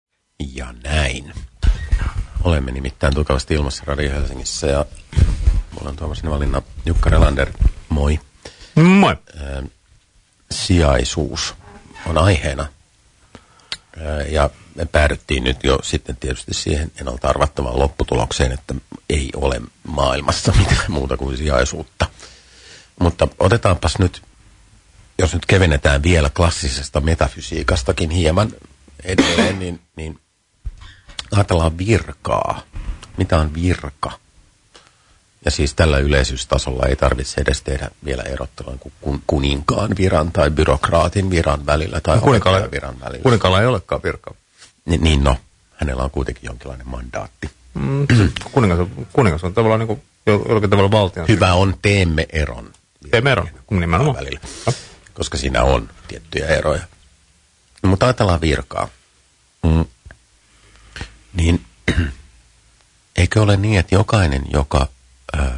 Ja näin. Olemme nimittäin tukavasti ilmassa Radio Helsingissä ja Mulla on Tuomas Nivalinna, Jukka Relander, moi. Moi. Ö, sijaisuus on aiheena. Ö, ja me päädyttiin nyt jo sitten tietysti siihen ennalta arvattavaan lopputulokseen, että ei ole maailmassa mitään muuta kuin sijaisuutta. Mutta otetaanpas nyt, jos nyt kevennetään vielä klassisesta metafysiikastakin hieman edelleen, niin, niin ajatellaan virkaa. Mitä on virka? Ja siis tällä yleisyystasolla ei tarvitse edes tehdä vielä erottelua kuin kuninkaan viran tai byrokraatin viran välillä tai opettajan viran välillä. Kuninkaalla ei olekaan virkaa. Ni, niin no, hänellä on kuitenkin jonkinlainen mandaatti. Mm, kuningas, on, kuningas on tavallaan niin kuin jollakin tavalla valtion. Hyvä on, teemme eron. Teemme eron, nimenomaan. Välillä, koska siinä on tiettyjä eroja. No, mutta ajatellaan virkaa. Mm. Niin eikö ole niin, että jokainen, joka ää,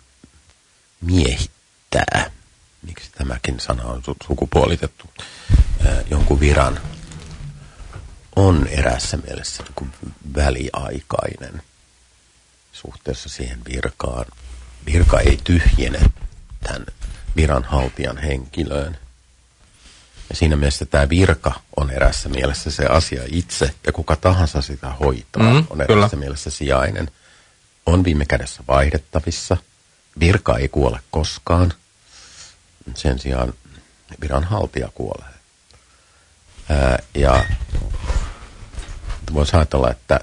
miehittää, miksi tämäkin sana on sukupuolitettu, ää, jonkun viran, on eräässä mielessä niin kuin väliaikainen suhteessa siihen virkaan. Virka ei tyhjene tämän viranhaltijan henkilöön. Ja siinä mielessä tämä virka on erässä mielessä se asia itse, ja kuka tahansa sitä hoitaa mm, on erässä kyllä. mielessä sijainen. On viime kädessä vaihdettavissa. Virka ei kuole koskaan. Sen sijaan viranhaltija kuolee. Ää, ja voisi ajatella, että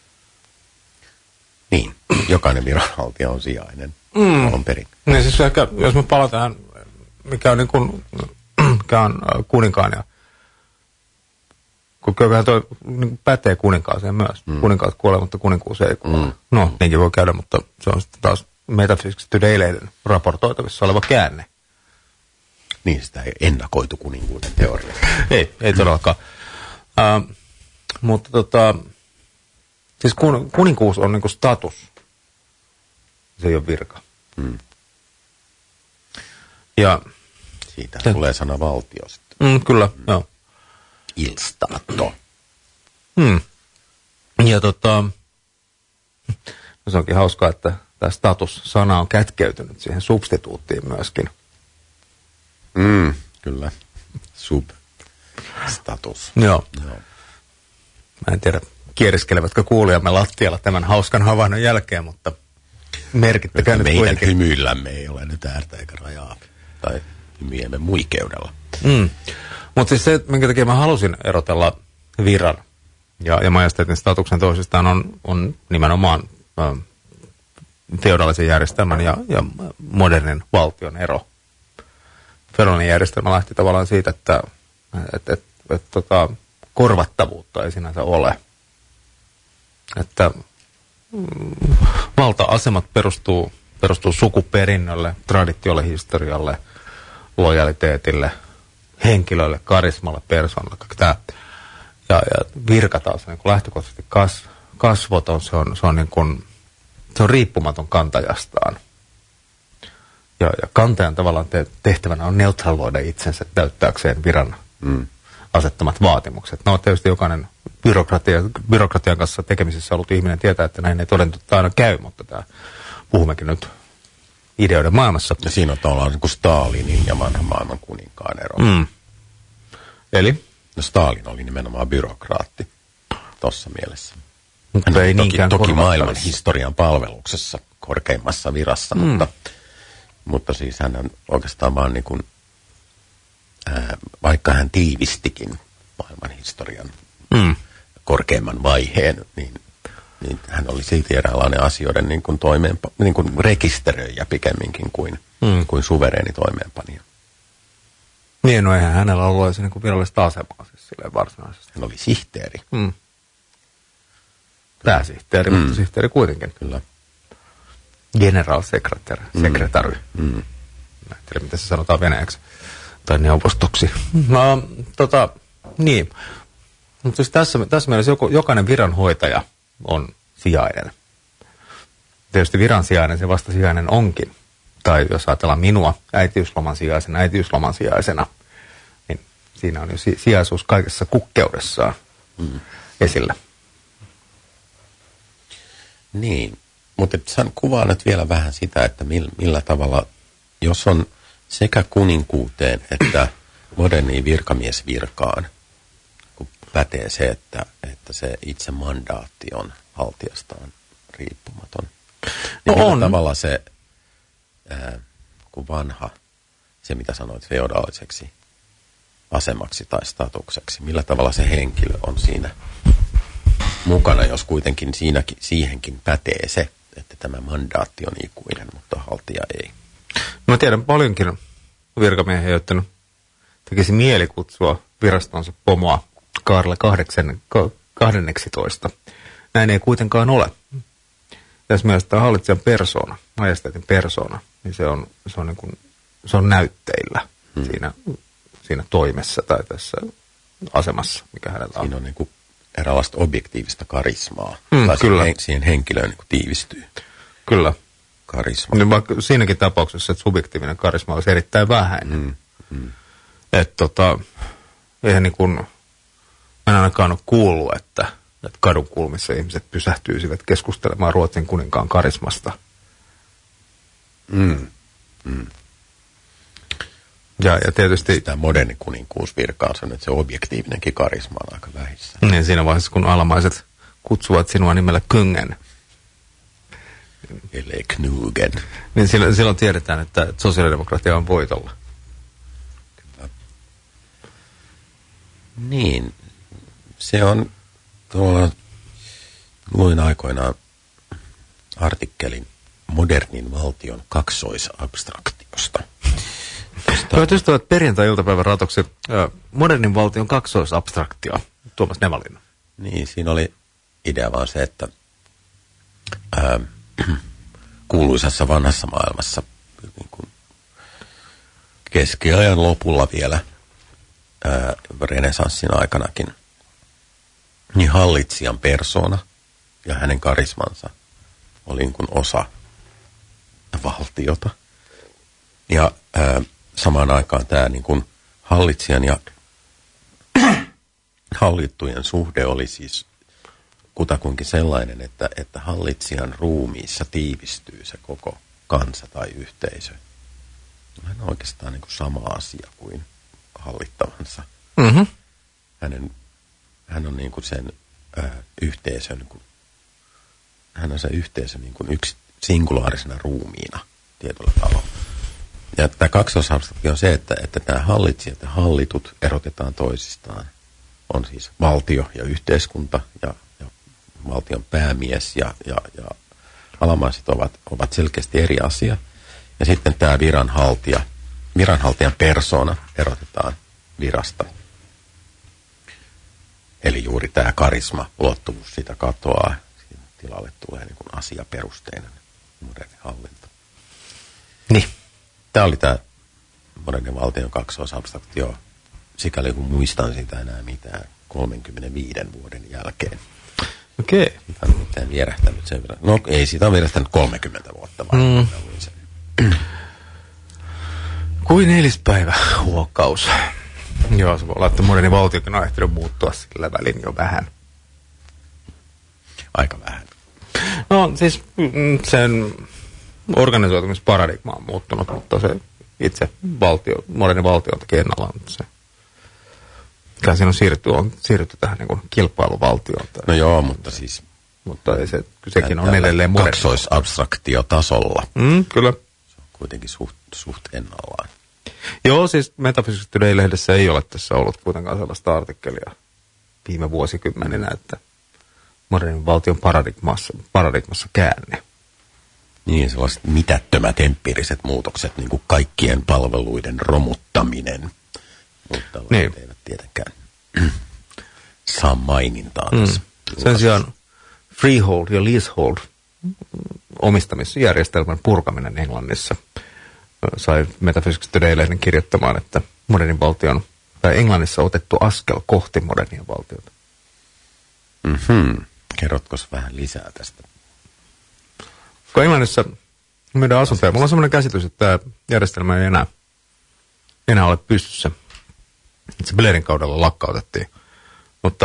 niin, jokainen viranhaltija on sijainen mm. alun perin. Niin siis ehkä, jos me palataan, mikä on niin kuin, mikä on kuninkaan ja kun kyllähän toi niin pätee kuninkaaseen myös. Mm. Kuninkaat kuolee, mutta kuninkuus ei kuole. Mm. No, niinkin voi käydä, mutta se on sitten taas Metaphysics Todayleiden raportoitavissa oleva käänne. Niin, sitä ei ennakoitu kuninkuuden teoria. ei, ei todellakaan. Uh, mutta tota, siis kun, kuninkuus on niinku status. Se ei ole virka. Mm. Ja siitä se, tulee sana valtio sitten. Mm, kyllä, mm. joo. Il Stato. Hmm. Ja tota, no se onkin hauskaa, että tämä status-sana on kätkeytynyt siihen substituuttiin myöskin. Mm, kyllä. Sub. Status. Joo. Joo. Mä en tiedä, kieriskelevätkö kuulijamme lattialla tämän hauskan havainnon jälkeen, mutta merkittäkää nyt meidän kuitenkin. Meidän hymyillämme ei ole nyt äärtä eikä rajaa. Tai hymyjemme muikeudella. Mm. Mutta siis se, minkä takia mä halusin erotella viran ja, ja majesteetin statuksen toisistaan, on, on nimenomaan ä, feodaalisen järjestelmän ja, ja modernin valtion ero. Feodaalinen järjestelmä lähti tavallaan siitä, että et, et, et, tota, korvattavuutta ei sinänsä ole. Että mm, valta-asemat perustuu, perustuu sukuperinnölle, traditiolle, historialle, lojaliteetille, henkilölle, karismalle, persoonalle, kaikki tämä. Ja, ja virka taas on niin kuin lähtökohtaisesti kas, kasvoton, se on, se, on niin kuin, se on riippumaton kantajastaan. Ja, ja kantajan tavallaan te, tehtävänä on neutraloida itsensä täyttääkseen viran mm. asettamat vaatimukset. No tietysti jokainen byrokratia, byrokratian kanssa tekemisissä ollut ihminen tietää, että näin ei todentotta aina käy, mutta tämä puhummekin nyt ideoiden maailmassa. Ja siinä on tavallaan niin kuin Stalinin ja vanhan maailman kuninkaan ero. Mm. Eli? No Stalin oli nimenomaan byrokraatti tuossa mielessä. Mutta hän ei toki, niinkään toki maailman historian palveluksessa korkeimmassa virassa, mm. mutta, mutta siis hän oikeastaan vaan niin kuin, ää, vaikka hän tiivistikin maailman historian mm. korkeimman vaiheen, niin niin hän oli siitä eräänlainen asioiden niin kuin toimeenpa, niin kuin rekisteröijä pikemminkin kuin, mm. kuin suvereeni toimeenpanija. Niin, no eihän hänellä ollut edes niin kuin virallista asemaa siis silleen varsinaisesti. Hän oli sihteeri. Mm. Pääsihteeri, mm. mutta sihteeri kuitenkin. Kyllä. General secretary, mm. secretary. Mm. Mä en tiedä, miten se sanotaan venäjäksi. Tai neuvostoksi. No, tota, niin. Mutta siis tässä, tässä mielessä joku, jokainen viranhoitaja on sijainen. Tietysti viran sijainen se vasta sijainen onkin. Tai jos ajatellaan minua äitiysloman sijaisena, äitiysloman sijaisena, niin siinä on jo si- sijaisuus kaikessa kukkeudessaan mm. esillä. Niin. mutta sä kuvaa nyt vielä vähän sitä, että millä, millä tavalla, jos on sekä kuninkuuteen että moderniin virkamiesvirkaan, kun pätee se, että, että se itse mandaatti on haltijastaan riippumaton. No millä on. tavalla se, ää, kun vanha, se mitä sanoit feodaaliseksi asemaksi tai statukseksi, millä tavalla se henkilö on siinä mukana, jos kuitenkin siinäkin, siihenkin pätee se, että tämä mandaatti on ikuinen, mutta haltija ei. Mä tiedän paljonkin virkamiehiä, joiden tekisi mieli kutsua virastonsa pomoa Kaarle kahdenneksitoista. Näin ei kuitenkaan ole. Tässä mielessä tämä hallitsijan persoona, majesteetin persoona, niin se on, se on, niin kuin, se on näytteillä hmm. siinä, siinä toimessa tai tässä asemassa, mikä hänellä on. Siinä on niin kuin eräänlaista objektiivista karismaa. Hmm, tai kyllä. Siihen, siihen henkilöön niin kuin tiivistyy. Kyllä. Karisma. Niin vaikka siinäkin tapauksessa, että subjektiivinen karisma olisi erittäin vähäinen. Hmm. Hmm. Että tota, eihän niin kuin, mä en ainakaan ole kuullut, että, että kadun kulmissa ihmiset pysähtyisivät keskustelemaan Ruotsin kuninkaan karismasta. Mm. Mm. Ja, ja tietysti... Tämä moderni kuninkuusvirka on se, että se objektiivinenkin karisma on aika vähissä. Niin siinä vaiheessa, kun alamaiset kutsuvat sinua nimellä Kungen. Ellei Knugen. Niin silloin, silloin tiedetään, että sosiaalidemokratia on voitolla. Kyllä. Niin, se on tuolla, luin aikoinaan artikkelin modernin valtion kaksoisabstraktiosta. Hyvät ystävät, perjantai-iltapäivän ratoksi äh, modernin valtion kaksoisabstraktio, Tuomas Nevalin. Niin, siinä oli idea vaan se, että ää, kuuluisassa vanhassa maailmassa niin kuin keskiajan lopulla vielä ää, renesanssin aikanakin, niin hallitsijan persoona ja hänen karismansa oli niin kuin osa valtiota. Ja ää, samaan aikaan tämä niin kuin hallitsijan ja hallittujen suhde oli siis kutakuinkin sellainen, että, että hallitsijan ruumiissa tiivistyy se koko kansa tai yhteisö. Hän on oikeastaan niin kuin sama asia kuin hallittavansa. Mm-hmm. Hänen, hän on niin kuin sen ää, yhteisön, hän on se yhteisö niin kuin yksi singulaarisena ruumiina tietyllä tavalla. Ja tämä kaksoisabstraktio on se, että, että tämä hallitsijat ja hallitut erotetaan toisistaan. On siis valtio ja yhteiskunta ja, ja valtion päämies ja, ja, ja alamaiset ovat, ovat selkeästi eri asia. Ja sitten tämä viranhaltija, viranhaltijan persona erotetaan virasta. Eli juuri tämä karisma, ulottuvuus siitä katoaa. Siinä tilalle tulee niin kuin asiaperusteinen moderni hallinto. Niin. Tämä oli tämä modernin valtion kaksoisabstraktio. Sikäli kun muistan sitä enää mitään kolmenkymmenenviiden vuoden jälkeen. Okei. Okay. Sitä on mitään vierähtänyt sen verran. No ei, siitä on vierähtänyt kolmekymmentä vuotta vaan. Mm. Kuin eilispäivä huokkaus. Joo, se voi olla, että moderni valtiokin on ehtinyt muuttua sillä välin jo vähän. Aika vähän. No siis sen organisoitumisparadigma on muuttunut, mutta se itse valtio, moderni valtio on teki ennallaan. Se, kyllä siinä on siirrytty, on siirrytty tähän niin kuin kilpailuvaltioon. No joo, mutta siis... Mutta ei se, sekin on edelleen moderni. Kaksoisabstraktiotasolla. Mm, kyllä. Se on kuitenkin suht, suht ennallaan. Joo, siis Metaphysics Today-lehdessä ei ole tässä ollut kuitenkaan sellaista artikkelia viime vuosikymmeninä, että modernin valtion paradigmassa, paradigmassa käänne. Niin, sellaiset mitättömät empiiriset muutokset, niin kuin kaikkien palveluiden romuttaminen. Mutta niin. Eivät tietenkään saa mainintaa mm. tässä. Sen sijaan freehold ja leasehold omistamisjärjestelmän purkaminen Englannissa sai Metaphysics Today-lehden kirjoittamaan, että modernin valtion, tai Englannissa otettu askel kohti modernia valtiota. Mm-hmm. Kerrotko vähän lisää tästä? Kun Englannissa meidän asuntoja, mulla on sellainen käsitys, että tämä järjestelmä ei enää, enää ole pystyssä. Se Blairin kaudella lakkautettiin. Mutta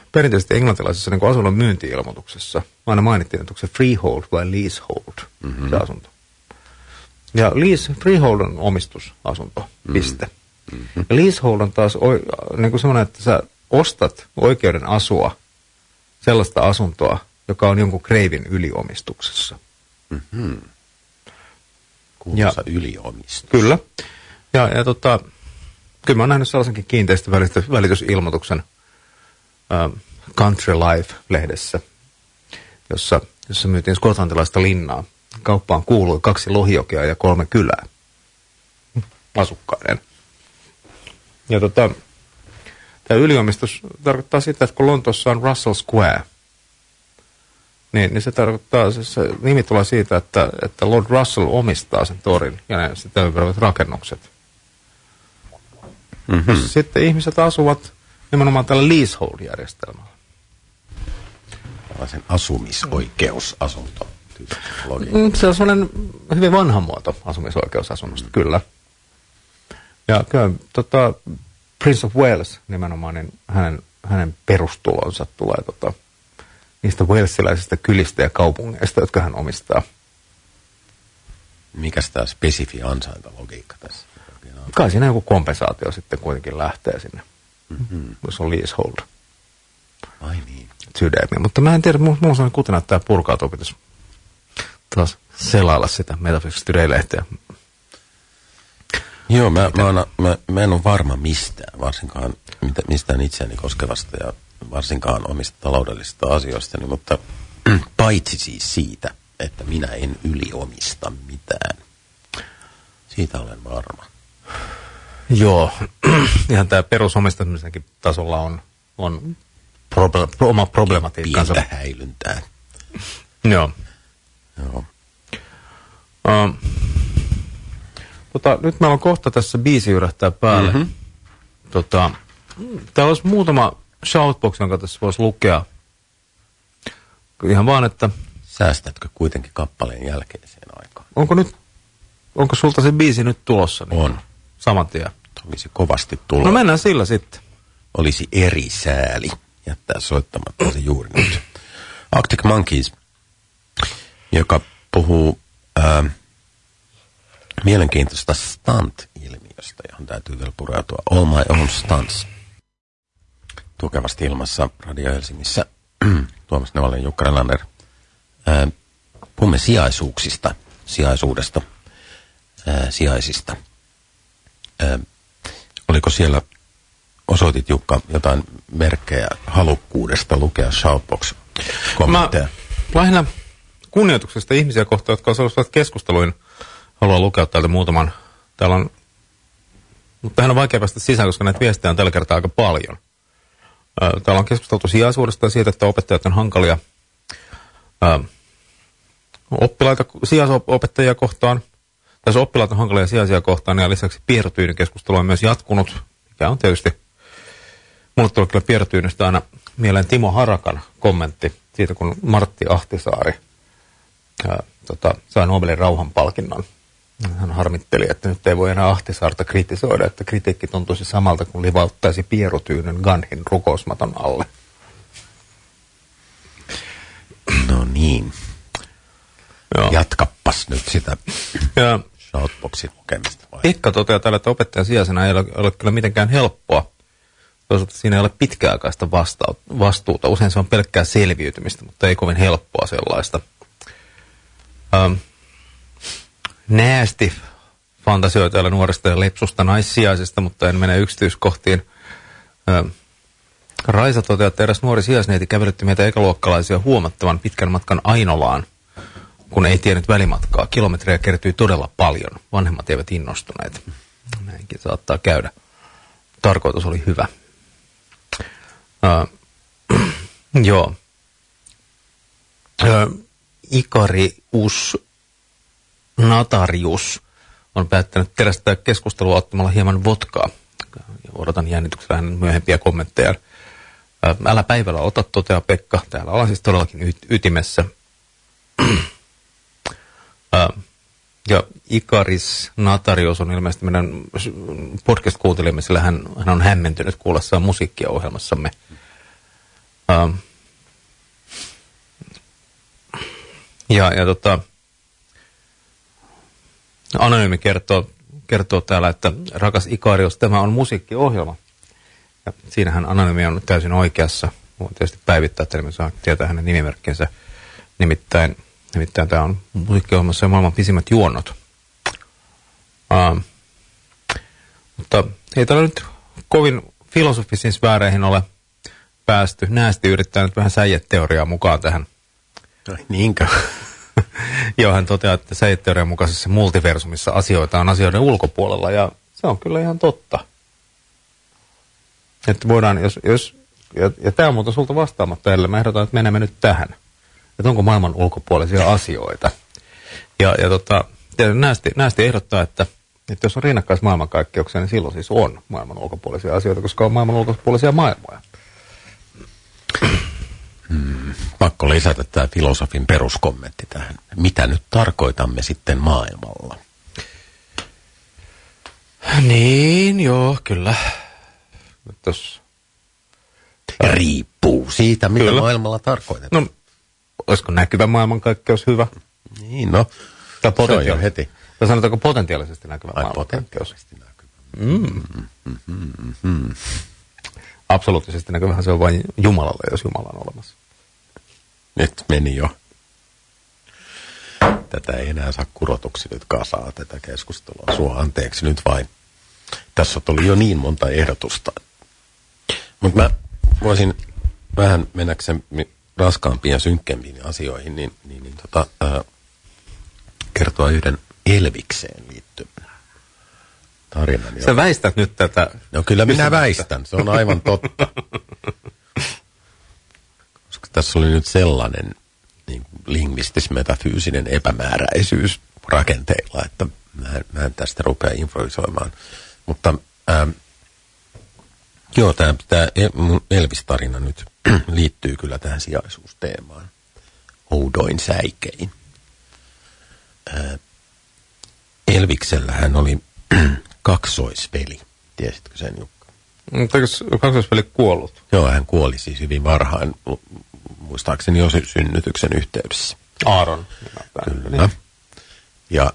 perinteisesti englantilaisessa niin asunnon myynti-ilmoituksessa aina mainittiin, että onko se freehold vai leasehold, mm-hmm. se asunto. Ja lease, freehold on omistusasunto, mm-hmm. piste. Mm-hmm. Ja leasehold on taas o, niin kuin semmoinen, että sä ostat oikeuden asua sellaista asuntoa, joka on jonkun kreivin yliomistuksessa. Mm-hmm. Kuuluisa yliomistus. Kyllä. Ja, ja tota, kyllä mä oon nähnyt sellaisenkin kiinteistövälitysilmoituksen äh, Country Life-lehdessä, jossa, jossa myytiin skotlantilaista linnaa. Kauppaan kuului kaksi lohijokea ja kolme kylää asukkaiden. Ja tota, tämä yliomistus tarkoittaa sitä, että kun Lontoossa on Russell Square, niin, niin se tarkoittaa, se, se nimi tulee siitä, että, että Lord Russell omistaa sen torin ja ne sitten ympäröivät rakennukset. Mm-hmm. Sitten ihmiset asuvat nimenomaan tällä leasehold-järjestelmällä. Tällaisen asumisoikeusasunto. Se on sellainen hyvin vanha muoto asumisoikeusasunnosta, mm. kyllä. Ja kyllä tota, Prince of Wales nimenomaan, niin hänen, hänen perustulonsa tulee tota, niistä walesiläisistä kylistä ja kaupungeista, jotka hän omistaa. Mikäs tämä spesifi ansaintalogiikka tässä? Kai siinä joku kompensaatio sitten kuitenkin lähtee sinne, mm-hmm. jos on leasehold. Ai niin. Sydämiä. Mutta mä en tiedä, mulla on sellainen kuten, että tämä purkautuu pitäisi taas selailla sitä Metaphysics Today-lehteä. Joo, mä, mä, mä, mä, mä en ole varma mistään, varsinkaan mistään itseäni koskevasta ja varsinkaan omista taloudellisista asioista, niin, mutta paitsi siis siitä, että minä en yliomista mitään. Siitä olen varma. Joo, ihan tämä perusomistamisenkin tasolla on, on proble- oma problematiikkansa. Pientä häilyntää. Joo. Joo. Uh, tota, nyt meillä on kohta tässä biisi yrähtää päälle. Mm-hmm. Tota, täällä olisi muutama shoutbox, jonka tässä voisi lukea. Ihan vaan, että... Säästätkö kuitenkin kappaleen jälkeiseen aikaan? Onko nyt, onko sulta se biisi nyt tulossa? Niin on. Saman tien. Olisi kovasti tulla. No mennään sillä sitten. Olisi eri sääli jättää soittamatta se juuri nyt. Arctic Monkeys, joka puhuu ää, mielenkiintoista stunt-ilmiöstä, johon täytyy vielä pureutua. All My Own Stunts. Tukevasti ilmassa Radio Helsingissä Tuomas Nevala, Jukka Relander. Ää, puhumme sijaisuuksista, sijaisuudesta, ää, sijaisista. Ää, oliko siellä, osoitit Jukka jotain merkkejä halukkuudesta lukea Shoutbox-kommentteja? Mä lähinnä kunnioituksesta ihmisiä kohtaan, jotka osallistuvat keskusteluun. Haluan lukea täältä muutaman. Täällä on, mutta tähän on vaikea päästä sisään, koska näitä viestejä on tällä kertaa aika paljon. Täällä on keskusteltu sijaisuudesta ja siitä, että opettajat on hankalia ää, oppilaita, sijaisopettajia kohtaan. Tässä oppilaat on hankalia sijaisia kohtaan ja lisäksi Piertyynin keskustelu on myös jatkunut, mikä on tietysti, mulle tulee kyllä Piertyynystä aina mieleen Timo Harakan kommentti siitä, kun Martti Ahtisaari ää, tota, sai Nobelin rauhanpalkinnon. Hän harmitteli, että nyt ei voi enää Ahtisaarta kritisoida, että kritiikki tuntuisi samalta, kun livauttaisi Pierutyynyn Gandhin rukousmaton alle. No niin. Joo. Jatkappas nyt sitä ja Shoutboxin lukemista. Vai? Pekka toteaa täällä, että opettajan sijaisena ei ole, ole kyllä mitenkään helppoa. Toisaalta siinä ei ole pitkäaikaista vastuuta. Usein se on pelkkää selviytymistä, mutta ei kovin helppoa sellaista. Ähm, näästi fantasioita nuoresta ja lepsusta naissijaisesta, mutta en mene yksityiskohtiin. Ähm, Raisa toteaa, että eräs nuori sijaisneiti kävelytti meitä ekaluokkalaisia huomattavan pitkän matkan Ainolaan, kun ei tiennyt välimatkaa. Kilometrejä kertyi todella paljon. Vanhemmat eivät innostuneet. Näinkin saattaa käydä. Tarkoitus oli hyvä. Uh, joo. Uh, Ikarius Natarius on päättänyt terästää keskustelua ottamalla hieman vodkaa. Odotan jännityksellä hänen myöhempiä kommentteja. Uh, älä päivällä ota, toteaa Pekka. Täällä ollaan siis todellakin y- ytimessä. Uh, ja Ikaris Natarius on ilmeisesti meidän podcast-kuuntelijamme, sillä hän, hän on hämmentynyt kuullessaan musiikkia ohjelmassamme. Uh, ja ja tota, Anonyymi kertoo, kertoo täällä, että rakas Ikarios, tämä on musiikkiohjelma. Ja siinähän Anonyymi on täysin oikeassa. Voin tietysti päivittää, että me saa tietää hänen nimimerkkinsä. Nimittäin, nimittäin tämä on musiikkiohjelmassa ja maailman pisimmät juonnot. Uh, mutta ei täällä nyt kovin filosofisiin sfääreihin ole päästy. Näästi yrittää nyt vähän säijeteoriaa mukaan tähän. No, niinkö? Joo, hän toteaa, että säijeteorian mukaisessa multiversumissa asioita on asioiden ulkopuolella, ja se on kyllä ihan totta. Että voidaan, jos, jos ja, ja tämä on muuta sulta vastaamatta, ellei mä ehdotan, että menemme nyt tähän. Että onko maailman ulkopuolisia asioita. Ja, ja tota, näästi, näästi ehdottaa, että, että jos on rinnakkaismaailmankaikkeuksia, niin silloin siis on maailman ulkopuolisia asioita, koska on maailman ulkopuolisia maailmoja. Hmm, pakko lisätä tämä filosofin peruskommentti tähän. Mitä nyt tarkoitamme sitten maailmalla? Niin, joo, kyllä. Tos... Riippuu siitä, mitä kyllä maailmalla tarkoitetaan. No, olisiko näkyvä maailmankaikkeus hyvä? Niin, no. Tai potentiaali- se on jo heti. Tai sanotaanko potentiaalisesti näkyvä Ai, maailmankaikkeus? potentiaalisesti näkyvä. Mm. Mm, mm, mm. Absoluuttisesti näkyvähän se on vain Jumalalle, jos Jumala on olemassa. Nyt meni jo. Tätä ei enää saa kurotuksi nyt kasaa tätä keskustelua. Sua anteeksi nyt vain. Tässä tuli jo niin monta ehdotusta. Mutta mä voisin vähän mennäkseni raskaampiin ja synkkempiin asioihin, niin, niin, niin tota, ää, kertoa yhden Elvikseen liittyvän tarinan. Sä väistät nyt tätä. No kyllä minä väistän, se on aivan totta. Koska tässä oli nyt sellainen niin lingvistis-metafyysinen epämääräisyys rakenteilla, että mä en, mä en tästä rupea improvisoimaan. Mutta ää, joo, tämä Elvis-tarina nyt liittyy kyllä tähän sijaisuusteemaan. Oudoin säikein. Ää, Elviksellähän oli kaksoisveli. Tiesitkö sen, Jukka? Mutta kaksoisveli kuollut? Joo, hän kuoli siis hyvin varhain, muistaakseni jo synnytyksen yhteydessä. Aaron. Kyllä. Ja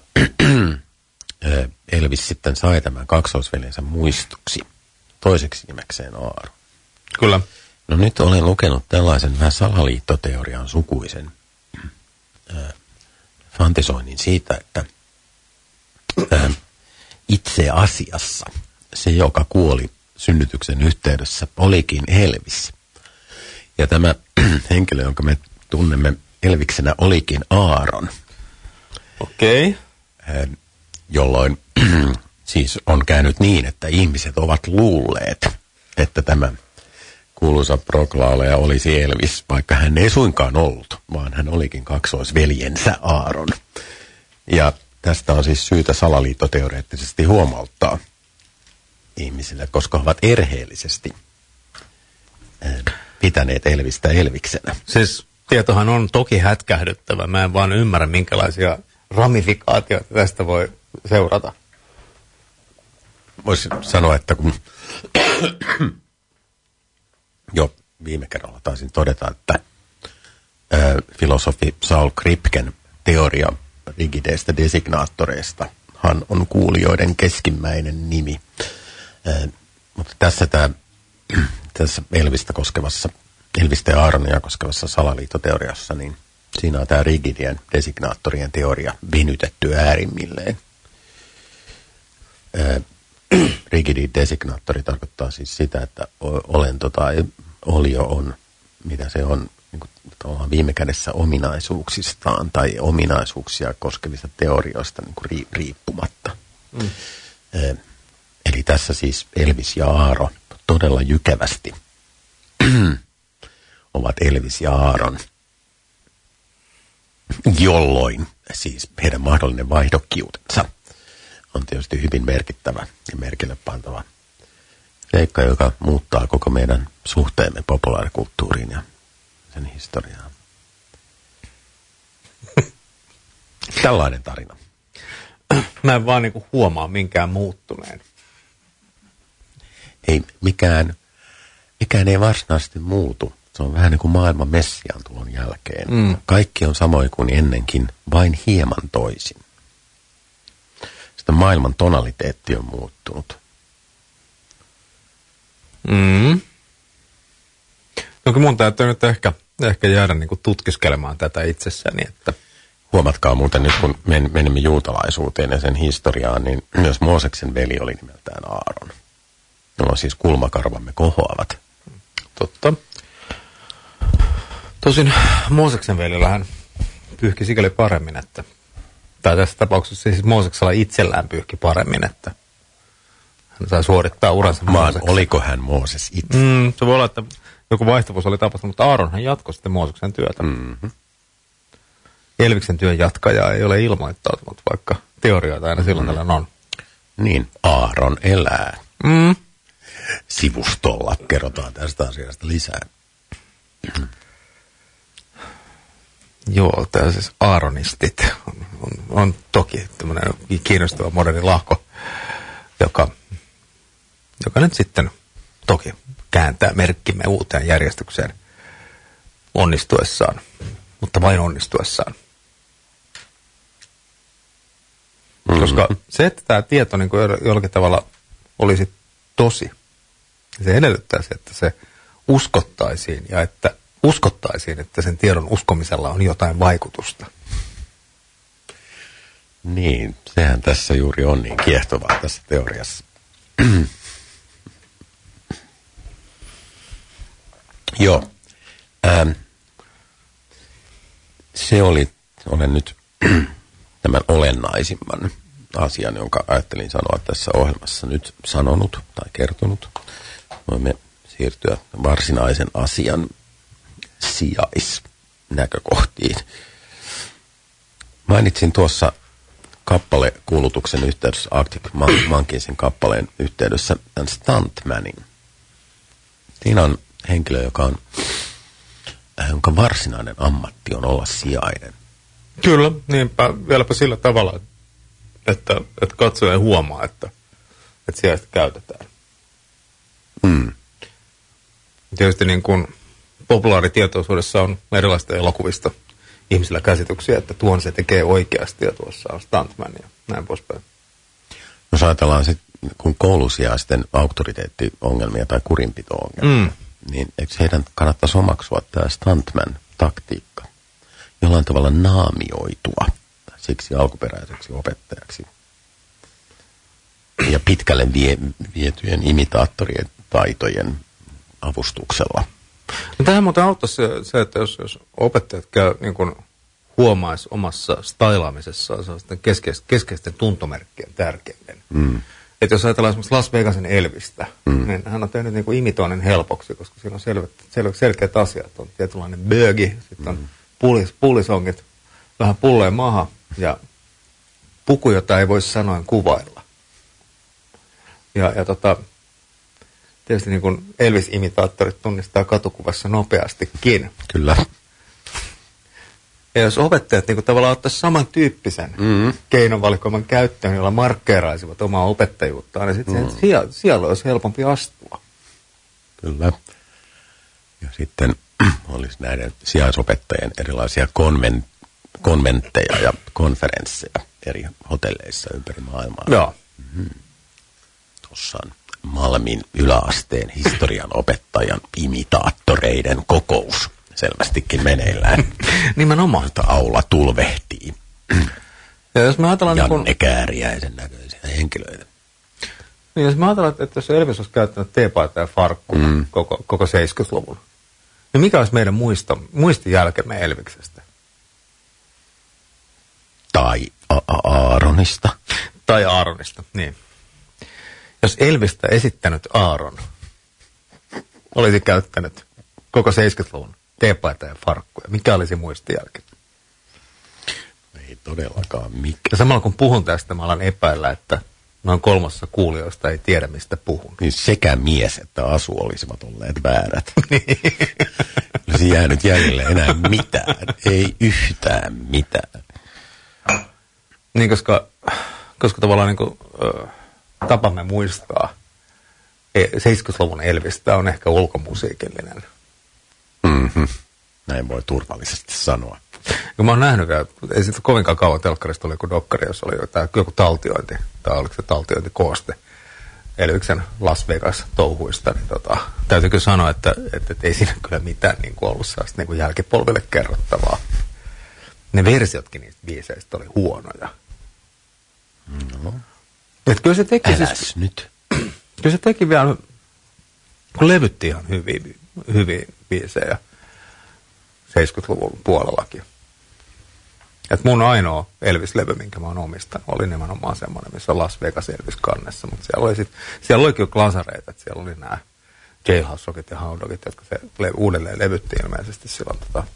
Elvis sitten sai tämän kaksoisveljensä muistoksi toiseksi nimekseen Aaron. Kyllä. No nyt olen lukenut tällaisen vähän salaliittoteorian sukuisen äh, fantisoinnin siitä, että äh, itse asiassa se, joka kuoli synnytyksen yhteydessä, olikin Elvis. Ja tämä henkilö, jonka me tunnemme Elviksenä, olikin Aaron. Okei. Okay. Jolloin siis on käynyt niin, että ihmiset ovat luulleet, että tämä kuuluisa proklaaleja olisi Elvis, vaikka hän ei suinkaan ollut, vaan hän olikin kaksoisveljensä Aaron. Ja tästä on siis syytä salaliittoteoreettisesti huomauttaa ihmisille, koska ovat erheellisesti pitäneet Elvistä Elviksenä. Siis tietohan on toki hätkähdyttävä. Mä en vaan ymmärrä, minkälaisia ramifikaatioita tästä voi seurata. Voisi sanoa, että kun jo viime kerralla taisin todeta, että ää, filosofi Saul Kripken teoria rigideistä designaattoreista hän on kuulijoiden keskimmäinen nimi. Ää, mutta tässä tämä tässä Elvistä koskevassa, Elvistä ja Aaronia koskevassa salaliittoteoriassa, niin siinä on tämä rigidien designaattorien teoria venytetty äärimmilleen. Ää, rigidi designaattori tarkoittaa siis sitä, että olento tai olio on, mitä se on, niin kuin viime kädessä ominaisuuksistaan tai ominaisuuksia koskevista teorioista niin kuin ri, riippumatta. Mm. Ää, eli tässä siis Elvis ja Aaron todella jykevästi ovat Elvis ja Aaron, jolloin siis heidän mahdollinen vaihdokkiutensa on tietysti hyvin merkittävä ja merkille pantava seikka, joka muuttaa koko meidän suhteemme populaarikulttuuriin ja sen historiaan. Tällainen tarina. Mä en vaan niinku huomaa minkään muuttuneen. Ei mikään, mikään ei varsinaisesti muutu, Se on vähän niin kuin maailman Messiaan tulon jälkeen. Mm. Kaikki on samoin kuin ennenkin, vain hieman toisin. Sitten maailman tonaliteetti on muuttunut. Mm. Toki mun täytyy nyt ehkä, ehkä jäädä niin kuin tutkiskelemaan tätä itsessäni, että... Huomatkaa muuten nyt, kun men, menemme juutalaisuuteen ja sen historiaan, niin myös Mooseksen veli oli nimeltään Aaron. Ne on siis kulmakarvamme kohoavat. Totta. Tosin Mooseksen velillähän pyyhki sikäli paremmin, että... Tai tässä tapauksessa siis Mooseksella itsellään pyyhki paremmin, että... Hän sai suorittaa uransa Mooseksen. Oliko hän Mooses itse? Mm, se voi olla, että joku vaihtuvuus oli tapahtunut, mutta Aaronhan jatkoi sitten Mooseksen työtä. Mm-hmm. Elviksen työn jatkaja ei ole ilmoittautunut, vaikka teorioita aina silloin mm. tällä on. Niin, Aaron elää. Mm. Sivustolla kerrotaan tästä asiasta lisää. Joo, tämä siis Aaronistit on, on, on toki tämmöinen kiinnostava moderni lahko, joka, joka nyt sitten toki kääntää merkkimme uuteen järjestykseen onnistuessaan, mutta vain onnistuessaan. Mm-hmm. Koska se, että tämä tieto niin kuin jollakin tavalla olisi tosi, se edellyttäisi, että se uskottaisiin ja että uskottaisiin, että sen tiedon uskomisella on jotain vaikutusta. Niin, sehän tässä juuri on niin kiehtovaa tässä teoriassa. Joo. Ähm, se oli, olen nyt tämän olennaisimman asian, jonka ajattelin sanoa tässä ohjelmassa nyt sanonut tai kertonut. Voimme siirtyä varsinaisen asian sijaisnäkökohtiin. Mainitsin tuossa kappalekuulutuksen yhteydessä, Arctic Monkeysin kappaleen yhteydessä, tämän stuntmanin. Siinä on henkilö, joka on, jonka varsinainen ammatti on olla sijainen. Kyllä, niinpä vieläpä sillä tavalla, että, että katsoja huomaa, että, että sijaista käytetään. Mm. Tietysti niin kuin populaaritietoisuudessa on erilaista elokuvista ihmisillä käsityksiä, että tuon se tekee oikeasti ja tuossa on stuntman ja näin poispäin. Jos ajatellaan sitten, kun koulusijaisten auktoriteettiongelmia tai kurinpito-ongelmia, mm. niin eikö heidän kannattaisi omaksua tämä stuntman-taktiikka jollain tavalla naamioitua siksi alkuperäiseksi opettajaksi ja pitkälle vie, vietyjen imitaattorien taitojen avustuksella. No tähän muuten auttaisi se, se, että jos, jos opettajat käy niin kuin huomaisi omassa stylaamisessaan keskeisten, keskeisten tuntomerkkien tärkeyden. Mm. Että jos ajatellaan esimerkiksi Las Vegasin Elvistä, mm. niin hän on tehnyt niin kuin imitoinnin helpoksi, koska siinä on selvät, selvät, selkeät asiat. On tietynlainen bögi, sitten on mm. pullis, pullisongit, vähän pulleen maha ja puku, jota ei voi sanoen kuvailla. Ja, ja tota... Tietysti niin kuin Elvis-imitaattorit tunnistaa katukuvassa nopeastikin. Kyllä. Ja jos opettajat niin kuin tavallaan ottaisivat samantyyppisen mm-hmm. keinovalikoiman käyttöön, jolla markkeeraisivat omaa opettajuuttaan, niin sitten mm-hmm. siellä, siellä olisi helpompi astua. Kyllä. Ja sitten olisi näiden sijaisopettajien erilaisia konven, konventteja ja konferensseja eri hotelleissa ympäri maailmaa. Joo. Mm-hmm. Tuossa on Malmin yläasteen historian opettajan imitaattoreiden kokous selvästikin meneillään. Nimenomaan. Jota aula tulvehtii. Ja jos me ajatellaan... Janne niin kun... Kääriäisen näköisiä henkilöitä. Niin jos me ajatellaan, että jos Elvis olisi käyttänyt teepaita ja farkkua mm. koko, koko seitsemänkymmentäluvun, niin mikä olisi meidän muisto, muistijälkemme Elviksestä? Tai a- a- Aaronista. Tai Aaronista, niin. Jos Elvistä esittänyt Aaron olisi käyttänyt koko seitsemänkymmentäluvun teepaita ja farkkuja, mikä olisi muistijälki? Ei todellakaan mikä. Ja samalla kun puhun tästä, mä alan epäillä, että noin kolmassa kuulijoista ei tiedä, mistä puhun. Niin sekä mies että asu olisivat olleet väärät. Olisi jäänyt jäljelle enää mitään. Ei yhtään mitään. Niin, koska, koska tavallaan niin kuin... Öö, tapamme muistaa seitsemänkymmentäluvun Elvistä on ehkä ulkomusiikillinen. Näin voi turvallisesti sanoa. Kun mä oon nähnyt vielä, ei sitten kovinkaan kauan telkkarista oli joku dokkari, jossa oli jotain, joku taltiointi, tai oliko se taltiointikooste Elyksen Las Vegas touhuista, niin tota, täytyy kyllä sanoa, että, että, että ei siinä kyllä mitään niin kuin ollut sellaista niin kuin jälkipolville kerrottavaa. Ne versiotkin niistä biiseistä oli huonoja. No. Että kyllä se teki Äläs siis, nyt. Kyllä se teki vielä, kun levytti ihan hyviä, hyviä biisejä seitsemänkymmentäluvun puolellakin. Et mun ainoa Elvis-levy, minkä mä oon omistanut, oli nimenomaan semmoinen, missä on Las Vegas Elvis kannessa. Mutta siellä oli, sit, siellä oli kyllä glasareita, että siellä oli nämä Jailhouse Rockit ja Hound Dogit, jotka se le- uudelleen levytti ilmeisesti silloin tota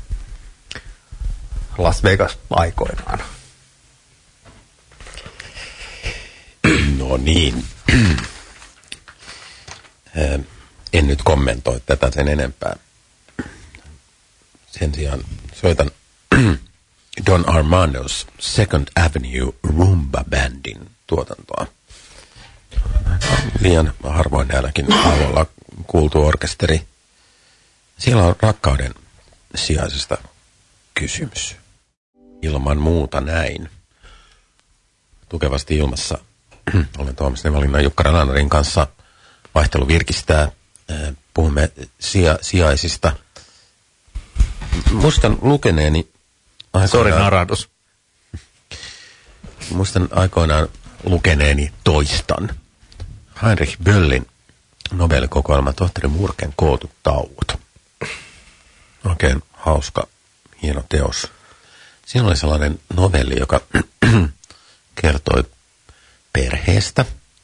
Las Vegas aikoinaan. No niin. En nyt kommentoi tätä sen enempää. Sen sijaan soitan Don Armando's Second Avenue Rumba Bandin tuotantoa. Liian harvoin näilläkin aloilla kuultu orkesteri. Siellä on rakkauden sijaisesta kysymys. Ilman muuta näin. Tukevasti ilmassa olen Tuomas Nevalinnan Jukka Rananarin kanssa. Vaihtelu virkistää. Puhumme sija- sijaisista. Muistan lukeneeni Sori, naradus. Muistan aikoinaan lukeneeni toistan. Heinrich Böllin novellikokoelma Tohtori Murken kootut tauot. Oikein hauska, hieno teos. Siinä oli sellainen novelli, joka kertoi perheestä,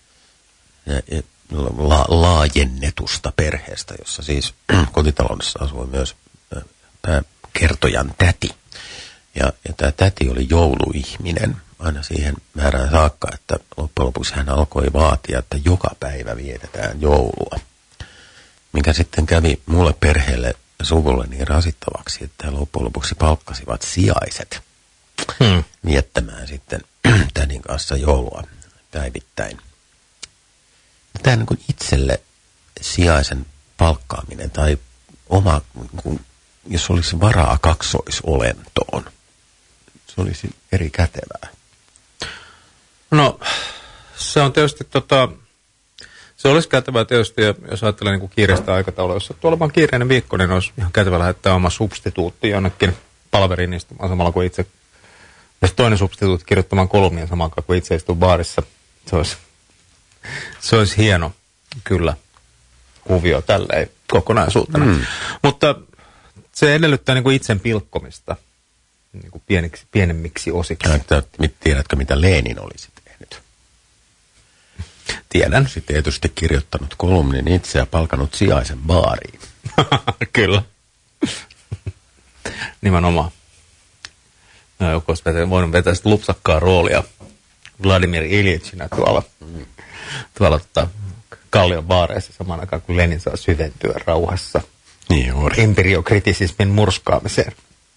la- laajennetusta perheestä, jossa siis kotitaloudessa asui myös pääkertojan täti. Ja, ja tämä täti oli jouluihminen aina siihen määrään saakka, että loppujen lopuksi hän alkoi vaatia, että joka päivä vietetään joulua. Mikä sitten kävi mulle perheelle ja suvulle niin rasittavaksi, että loppujen lopuksi palkkasivat sijaiset hmm. viettämään sitten tädin kanssa joulua päivittäin. Tämä niin kuin itselle sijaisen palkkaaminen tai oma, jos olisi varaa kaksoisolentoon, se olisi eri kätevää. No, se on tietysti tota, se olisi kätevää tietysti, jos ajattelee niin kiireistä aikataulua. Jos sattuu olemaan kiireinen viikko, niin olisi ihan kätevää lähettää oma substituutti jonnekin palveriin istumaan samalla kuin itse. Ja toinen substituutti kirjoittamaan kolumnia samalla kuin itse istuu baarissa. Se olisi, se olisi hieno, kyllä, kuvio tälleen kokonaisuutena. Mm. Mutta se edellyttää niin kuin itsen pilkkomista niin kuin pieniksi, pienemmiksi osiksi. Tiedätkö, mitä Lenin olisi tehnyt? Tiedän. Sitten tietysti kirjoittanut kolumnin itse ja palkanut sijaisen baariin. Kyllä. Nimenomaan. No, joku olisi voinut vetää sitä lupsakkaa roolia Vladimir Iljitsinä tuolla, mm. tuolla tota, Kallion baareissa samaan aikaan, kun Lenin saa syventyä rauhassa. Niin juuri. Empiriokritisismin murskaamiseen.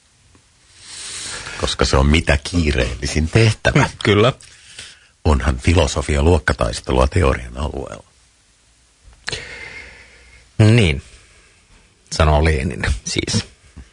Koska se on mitä kiireellisin tehtävä. Kyllä. Onhan filosofia luokkataistelua teorian alueella. Niin, sanoo Lenin siis.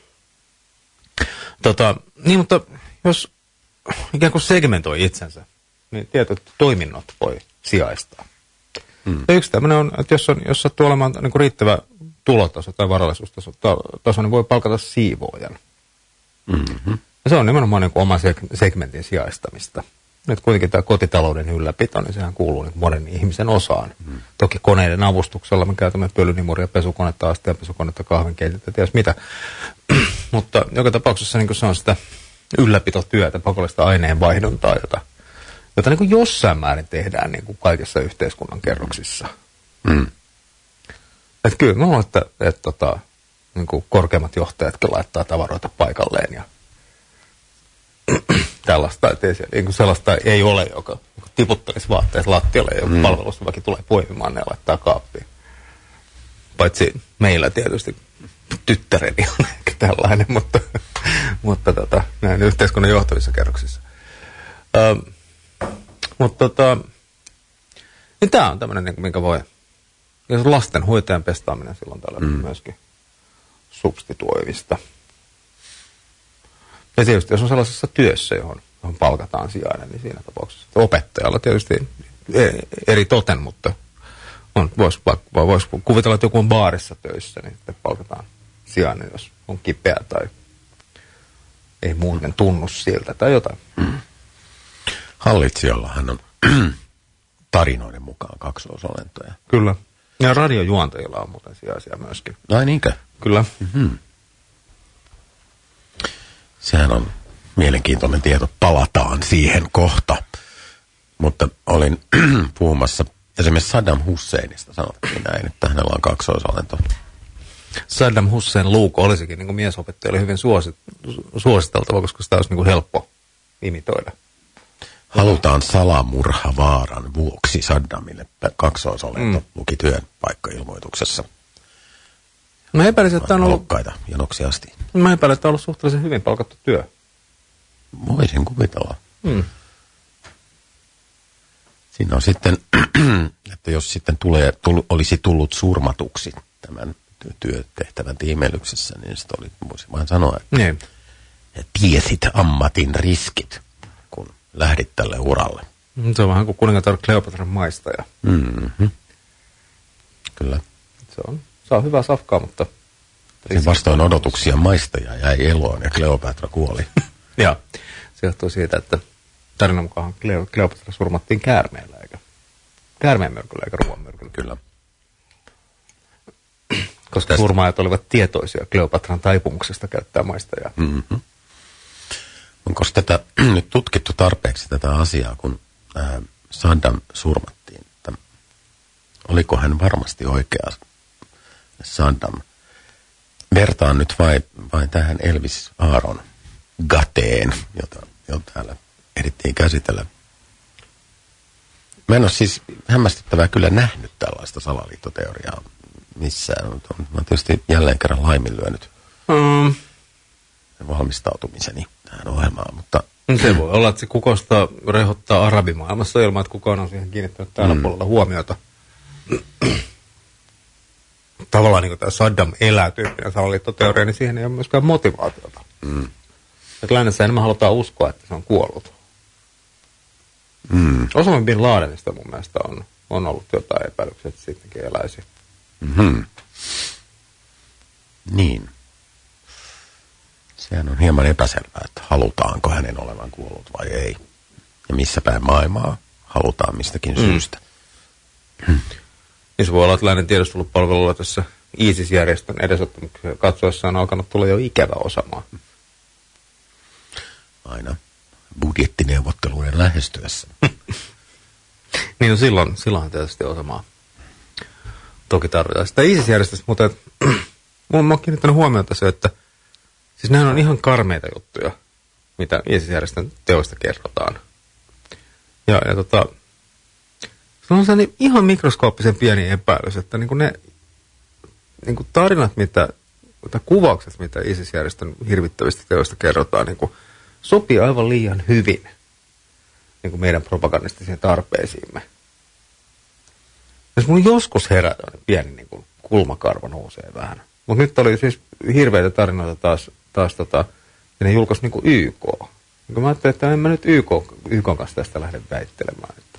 Tota, niin, mutta jos ikään kuin segmentoi itsensä, niin tietyt toiminnot voi sijaistaa. Hmm. Ja yksi tämmöinen on, että jos, on, jos sattuu olemaan niin kuin riittävä tulotaso tai varallisuustaso, taso, niin voi palkata siivoojan. Mm-hmm. Ja se on nimenomaan niin kuin oman segmentin sijaistamista. Nyt kuitenkin tämä kotitalouden ylläpito, niin sehän kuuluu niin modernin ihmisen osaan. Mm. Toki koneiden avustuksella me käytämme pölynimuria, pesukonetta, astia, pesukonetta, kahvenkeitintä, ties mitä. Mutta joka tapauksessa niin kuin se on sitä ylläpitotyötä, pakollista aineenvaihduntaa, jota, jota niin kuin jossain määrin tehdään niin kuin kaikissa yhteiskunnan kerroksissa. Mm. Että kyllä mä luulen, että, että, että, että niin kuin korkeammat johtajatkin laittaa tavaroita paikalleen ja tällaista, että ei, niin kuin sellaista ei ole, joka tiputtelisi vaatteet lattialle ja joku mm. palvelusväki tulee poimimaan ne ja laittaa kaappiin. Paitsi meillä tietysti tyttäreni on ehkä tällainen, mutta, mutta tota, näin yhteiskunnan johtavissa kerroksissa. Ö, mutta tota, niin tämä on tämmöinen, minkä voi, ja lasten hoitajan pestaaminen silloin tällä mm. myöskin substituoivista. Ja tietysti jos on sellaisessa työssä, johon, johon palkataan sijainen, niin siinä tapauksessa opettajalla tietysti eri toten, mutta voisi vois kuvitella, että joku on baarissa töissä, niin sitten palkataan sijainen, jos on kipeä tai ei muuten tunnu siltä tai jotain. Mm. Hallitsijallahan on tarinoiden mukaan kaksoisolentoja. Kyllä. Ja radiojuontajilla on muuten sijaisia myöskin. Ai niinkö? Kyllä. Mm-hmm. Sehän on mielenkiintoinen tieto. Palataan siihen kohta. Mutta olin puhumassa esimerkiksi Saddam Husseinista. Sanottiin näin, että hänellä on kaksoisolento. Saddam Hussein Luke olisikin niin kuin miesopettaja oli hyvin suosit, suositeltava, koska sitä olisi niin kuin helppo imitoida. Halutaan salamurhavaaran vuoksi Saddamille kaksoisolento, mm. luki työpaikkailmoituksessa. Mä epäilisin, että on ollut... Halukkaita jonoksi asti. Mä epäilen, että on ollut suhteellisen hyvin palkattu työ. Voisin kuvitella. Mm. Siinä on sitten, että jos sitten tulee, tull, olisi tullut surmatuksi tämän työtehtävän tiimeilyksessä, niin sitten oli, voisin vain sanoa, että niin. tiesit ammatin riskit, kun lähdit tälle uralle. Se on vähän kuin kuningatar Kleopatran maistaja. Mm-hmm. Kyllä. Se on, se on hyvä safkaa, mutta... Sen vastoin odotuksia maistaja jäi eloon ja Kleopatra kuoli. Joo, se johtuu siitä, että tarinan mukaan Kleopatra surmattiin käärmeellä, eikä käärmeen myrkyllä eikä ruoan myrkyllä. Kyllä. Koska surmaajat olivat tietoisia Kleopatran taipumuksesta käyttää maistajaa. Mm-hmm. Onko tätä nyt tutkittu tarpeeksi tätä asiaa, kun äh, Saddam surmattiin? Että oliko hän varmasti oikea Saddam? Vertaan nyt vain, vain tähän Elvis Aaron gateen, jota jo täällä ehdittiin käsitellä. Mä en ole siis hämmästyttävää kyllä nähnyt tällaista salaliittoteoriaa missään. Mä oon tietysti jälleen kerran laiminlyönyt mm. valmistautumiseni tähän ohjelmaan, mutta... Se voi olla, että se kukosta rehottaa arabimaailmassa ilman, että kukaan on siihen kiinnittänyt täällä mm. puolella huomiota. Tavallaan niin kuin tämä Saddam elää tyyppinen salaliittoteoria, niin siihen ei ole myöskään motivaatiota. Mm. Että lännessä enemmän halutaan uskoa, että se on kuollut. Mm. Osama bin Ladenista mun mielestä on, on ollut jotain epäilyksiä, että sittenkin eläisi. Mm-hmm. Niin. Sehän on hieman epäselvää, että halutaanko hänen olevan kuollut vai ei. Ja missä päin maailmaa halutaan mistäkin mm. syystä. Mm. Niin se voi olla, että lännen tiedustelupalvelulla tässä ISIS-järjestön edesottamuksia katsoessaan on alkanut tulla jo ikävä Osamaa. Aina budjettineuvotteluiden lähestyessä. Niin no silloin, silloinhan tietysti Osamaa toki tarvitaan. Sitä ISIS-järjestöstä, mutta mä oon kiinnittänyt huomiota se, että siis nämä on ihan karmeita juttuja, mitä ISIS-järjestön teoista kerrotaan. Ja, ja tota, se on sellainen ihan mikroskooppisen pieni epäilys, että niin kuin ne niin kuin tarinat, mitä, tai kuvaukset, mitä ISIS-järjestön hirvittävistä teoista kerrotaan, niin kuin sopii aivan liian hyvin niin kuin meidän propagandistisiin tarpeisiimme. Jos mun joskus herää pieni niin kuin kulmakarva nousee vähän. Mutta nyt oli siis hirveitä tarinoita taas, taas tota, ja ne julkaisi niin kuin Y K. Niin mä ajattelin, että en mä nyt Y K, Y K:n kanssa tästä lähde väittelemään. Että.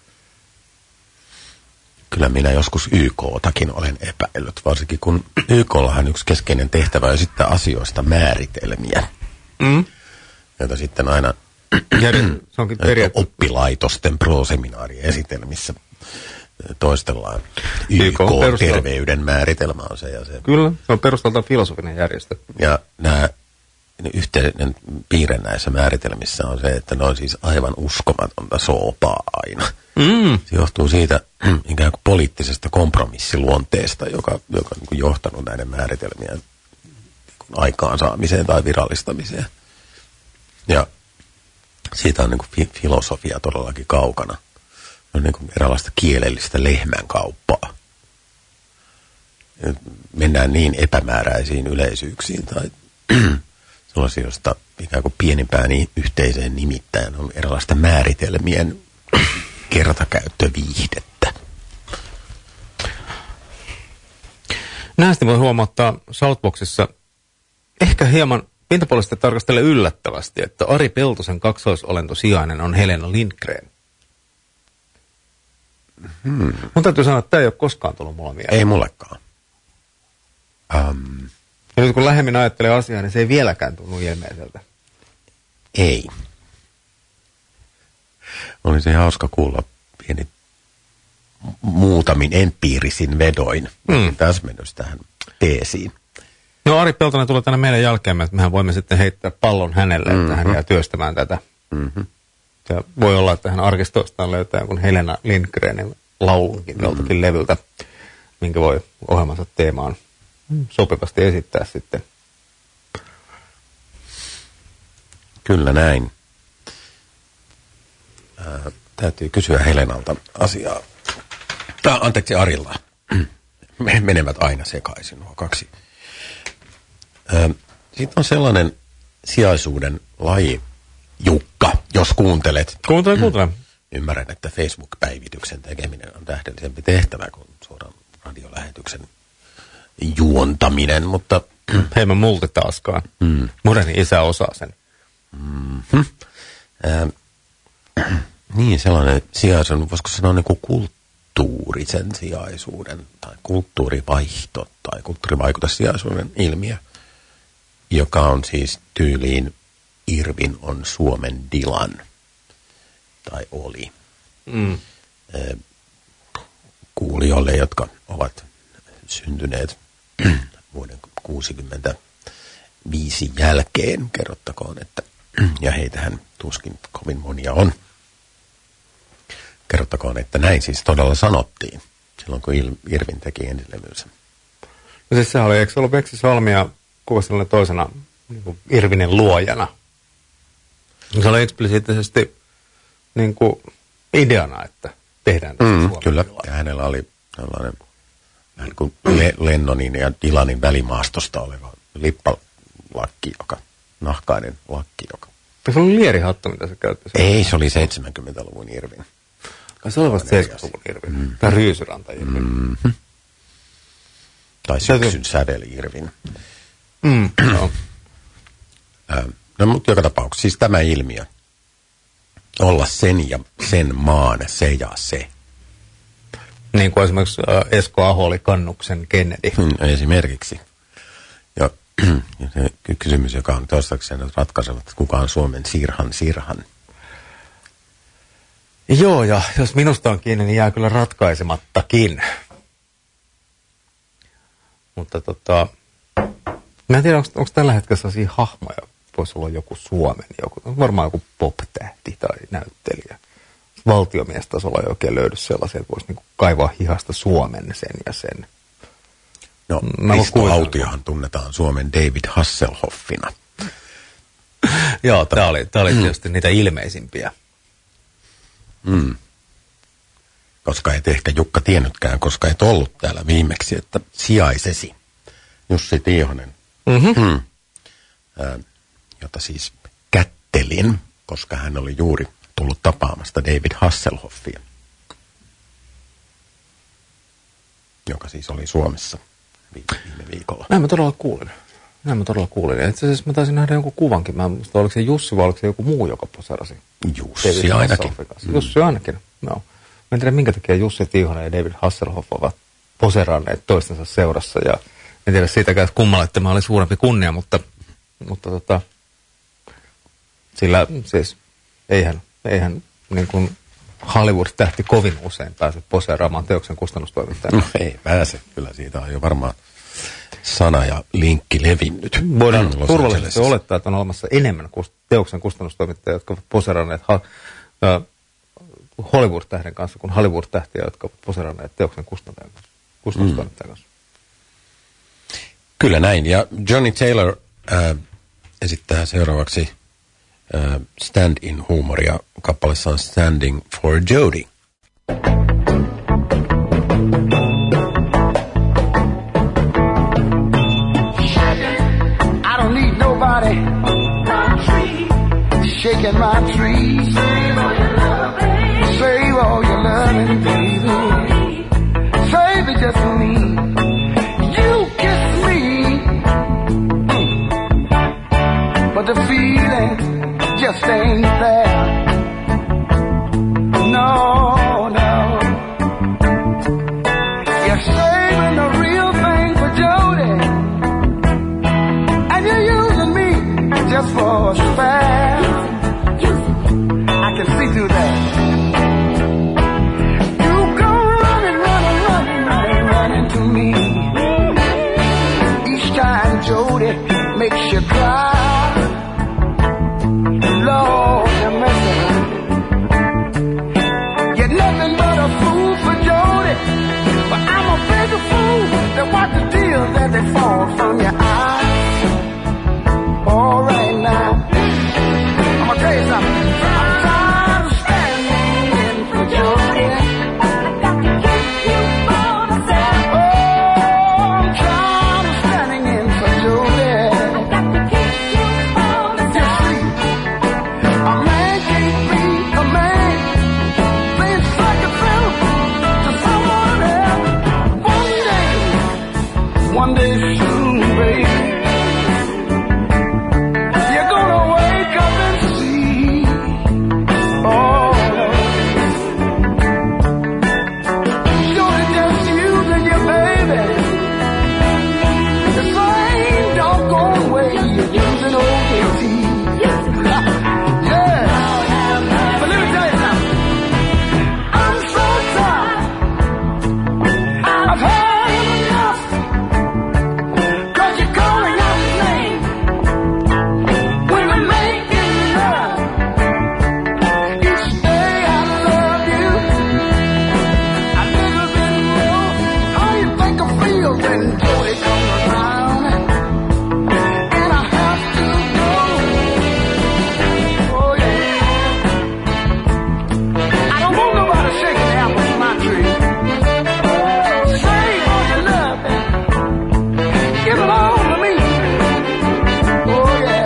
Kyllä minä joskus Y K:takin olen epäillyt, varsinkin kun Y K:llahan yksi keskeinen tehtävä on esittää asioista määritelmiä. Mm. Joita sitten aina se onkin periaatteessa oppilaitosten proseminaarien esitelmissä toistellaan. Y K-terveyden määritelmä on se ja se. Kyllä, se on perustaltaan filosofinen järjestö. Ja nämä yhteinen piirre näissä määritelmissä on se, että ne on siis aivan uskomatonta soopaa aina. Mm. Se johtuu siitä ikään kuin poliittisesta kompromissiluonteesta, joka, joka on niin johtanut näiden määritelmien aikaansaamiseen tai virallistamiseen. Ja siitä on niin kuin filosofia todellakin kaukana. On niin kuin eräänlaista kielellistä lehmänkauppaa. Mennään niin epämääräisiin yleisyyksiin tai sellaisia, joista ikään kuin pienimpään yhteiseen nimittäin on eräänlaista määritelmien kertakäyttöviihdettä. Näistä voi huomauttaa Shoutboxissa ehkä hieman pintapuolisesti tarkastella yllättävästi, että Ari Peltosen kaksoisolento sijainen on Helena Lindgren. Hmm. Mun täytyy sanoa, että tämä ei ole koskaan tullut mulla mieleen. Ei mullekaan. Um. Ja nyt kun lähemmin ajattelee asiaa, niin se ei vieläkään tunnu ilmeiseltä. Ei. Olisi hauska kuulla pieni muutamin empiirisin vedoin hmm. täsmennys tähän teesiin. No Ari Peltonen tulee tänne meidän jälkeemme, että mehän voimme sitten heittää pallon hänelle, mm-hmm. että hän jää työstämään tätä. Mm-hmm. Ja voi olla, että hän arkistoistaan löytää jonkun Helena Lindgrenin laulunkin mm-hmm. joltakin levyltä, minkä voi ohjelmansa teemaan sopivasti esittää sitten. Kyllä näin. Äh, täytyy kysyä Helenalta asiaa. Tää, anteeksi, Arilla. Me menevät aina sekaisin nuo kaksi. Äh, Sitten on sellainen sijaisuuden laji, Jukka, jos kuuntelet. Kuuntelen, kuuntelen. Ymmärrän, että Facebook-päivityksen tekeminen on tähdellisempi tehtävä kuin suoraan radiolähetyksen juontaminen, mutta... Hei, mä multitaskaan. Mm. Mureni isä osaa sen. Mm-hmm. Äh, niin, sellainen sijaisuuden, voisiko sanoa niin kuin kulttuurisen sijaisuuden, tai kulttuurivaihto, tai kulttuurivaikutussijaisuuden ilmiö, joka on siis tyyliin Irvin on Suomen Dylan, tai oli. Mm. Äh, kuulijoille, jotka ovat syntyneet vuoden kuusikymmentäviisi jälkeen, kerrottakoon, että, ja heitähän tuskin kovin monia on, kerrottakoon, että näin siis todella sanottiin, silloin kun Irvin teki ensilevynsä. No siis se oli, eikö se ollut Veksi Salmia kuvasi toisena niin kuin Irvinen luojana? Se oli eksplisiittisesti niin kuin ideana, että tehdään tästä mm, Suomen Kyllä, ja hänellä oli sellainen vähän kuin Le- Lennonin ja Dylanin välimaastosta oleva lippalakki, joka, nahkainen lakki, joka... Se oli lierihattu, mitä se käytti? Ei, se oli seitsemänkymmentäluvun Irvin. Se oli vasta seitsemänkymmentäluvun Irvin. Mm. Tai Ryysyranta Irvin. Mm-hmm. Tai syksyn sävel Irvin. Mm, no. No, mutta joka tapauksessa, siis tämä ilmiö, olla sen ja sen maan, se ja se. Niin kuin esimerkiksi Esko Aho oli Kannuksen Kennedy. Esimerkiksi. Ja, ja se kysymys, joka on toistaiseksi ratkaisevat, että kuka on Suomen Sirhan Sirhan. Joo, ja jos minusta on kiinni, niin jää kyllä ratkaisemattakin. Mutta tota, mä en tiedä, onko, onko tällä hetkellä sellaisia hahmoja, voisi olla joku Suomen, joku, varmaan joku pop-tähti tai näyttelijä. Valtiomiestasolla ei oikein löydy sellaisia, että voisi niinku kaivaa hihasta Suomen sen ja sen. No, Risto Autiohan tunnetaan Suomen David Hasselhoffina. Joo, tämä oli, tää oli tietysti niitä ilmeisimpiä. Mm. Koska et ehkä Jukka tiennytkään, koska et ollut täällä viimeksi, että sijaisesi Jussi Tiihonen, mm-hmm. hmm. Ää, jota siis kättelin, koska hän oli juuri tullut tapaamasta David Hasselhoffia, joka siis oli Suomessa viime viikolla. Näin mä todella kuulin. Näin mä todella kuulin. Itse asiassa mä taisin nähdä jonkun kuvankin. Mä en muista, oliko se Jussi vai oliko se joku muu, joka poserasi? Jussi ainakin. Mm. Jussi ainakin, no. Mä en tiedä, minkä takia Jussi Tiihonen ja David Hasselhoff ovat poseranneet toistensa seurassa. Ja en tiedä siitäkään, että kummalla, että mä olin suurempi kunnia, mutta, mutta tota, sillä siis eihän, eihän niin kuin Hollywood-tähti kovin usein pääse poseeraamaan teoksen kustannustoimittajana. No ei pääse, kyllä siitä on jo varmaan sana ja linkki levinnyt. Voidaan mm, turvallisesti olettaa, että on olemassa enemmän teoksen kustannustoimittajia, jotka ovat poseeranneet ha- äh, Hollywood-tähden kanssa kuin Hollywood-tähtiä, jotka ovat poseeranneet teoksen kustannustoimittajan kanssa. Mm. Kyllä näin. Ja Johnny Taylor äh, esittää seuraavaksi äh, stand-in-huumoria kappaleessaan Standing for Jody. Shaking my tree. Save all your loving. Save all your loving, baby. Save it just for me. You someday soon, baby. You're gonna wake up and see. Oh, surely just you and your baby. The same doggone way you're using O K T. Yeah. But let me tell you something. I'm so tired. I've had enough. Cause you're calling out his name. When we're making love. Each day I love you. A little bit more. How you think I feel when Joey comes around? And I have to go. Oh yeah. I don't want nobody shaking the apple from my tree. Save all your love and give it all to me. Oh yeah.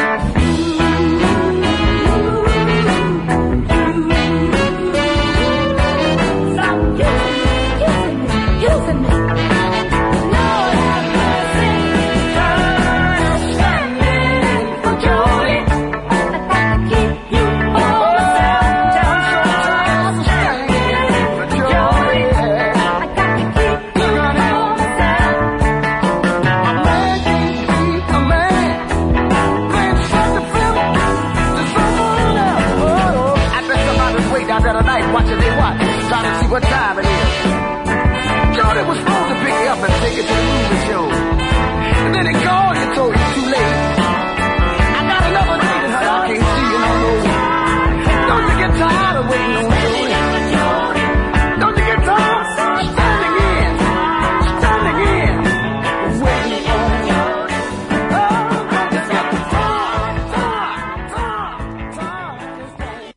Using me, Lord have mercy. Standing for Joey. I got to keep you all myself. Standing for Joey. I got to keep you all myself. A man can't be a man. Playing such a film to someone else. Oh, I bet somebody's way down there tonight watching they watch, trying to see what time it is. Jordan was supposed to pick you up and take you to the movie show. And then he called you, told you too late. I got another date, and I can't see you no more. Don't you get tired of waiting on Jody? Don't you get tired of standing in, standing in, waiting on Jody? Oh, don't you get tired, tired, tired, tired.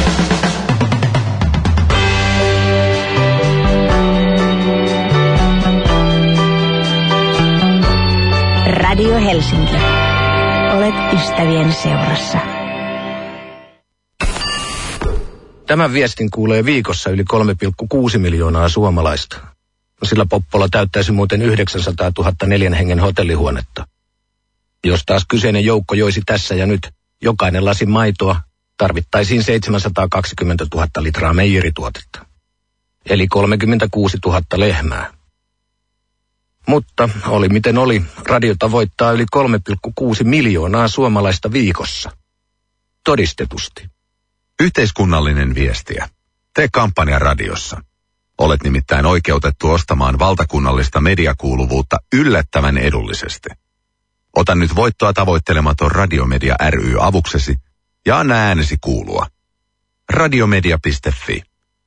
Radio Helsinki. Olet ystävien seurassa. Tämän viestin kuulee viikossa yli kolme pilkku kuusi miljoonaa suomalaista. Sillä Poppola täyttäisi muuten yhdeksänsataatuhatta neljän hengen hotellihuonetta. Jos taas kyseinen joukko joisi tässä ja nyt jokainen lasi maitoa, tarvittaisiin seitsemänsataakaksikymmentätuhatta litraa meijerituotetta. Eli kolmekymmentäkuusituhatta lehmää. Mutta oli miten oli, radio tavoittaa yli kolme pilkku kuusi miljoonaa suomalaista viikossa. Todistetusti. Yhteiskunnallinen viestiä. Tee kampanja radiossa. Olet nimittäin oikeutettu ostamaan valtakunnallista mediakuuluvuutta yllättävän edullisesti. Ota nyt voittoa tavoittelematon Radiomedia ry avuksesi ja anna äänesi kuulua. radiomedia piste fi.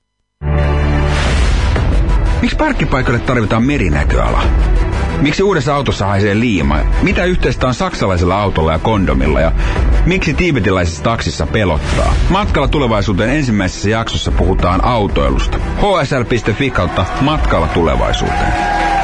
Miksi parkkipaikalle tarvitaan merinäköala? Miksi uudessa autossa haisee liima? Mitä yhteistä on saksalaisella autolla ja kondomilla? Ja miksi tiibetiläisessä taksissa pelottaa? Matkalla tulevaisuuteen ensimmäisessä jaksossa puhutaan autoilusta. h s l piste fi kautta matkalla tulevaisuuteen.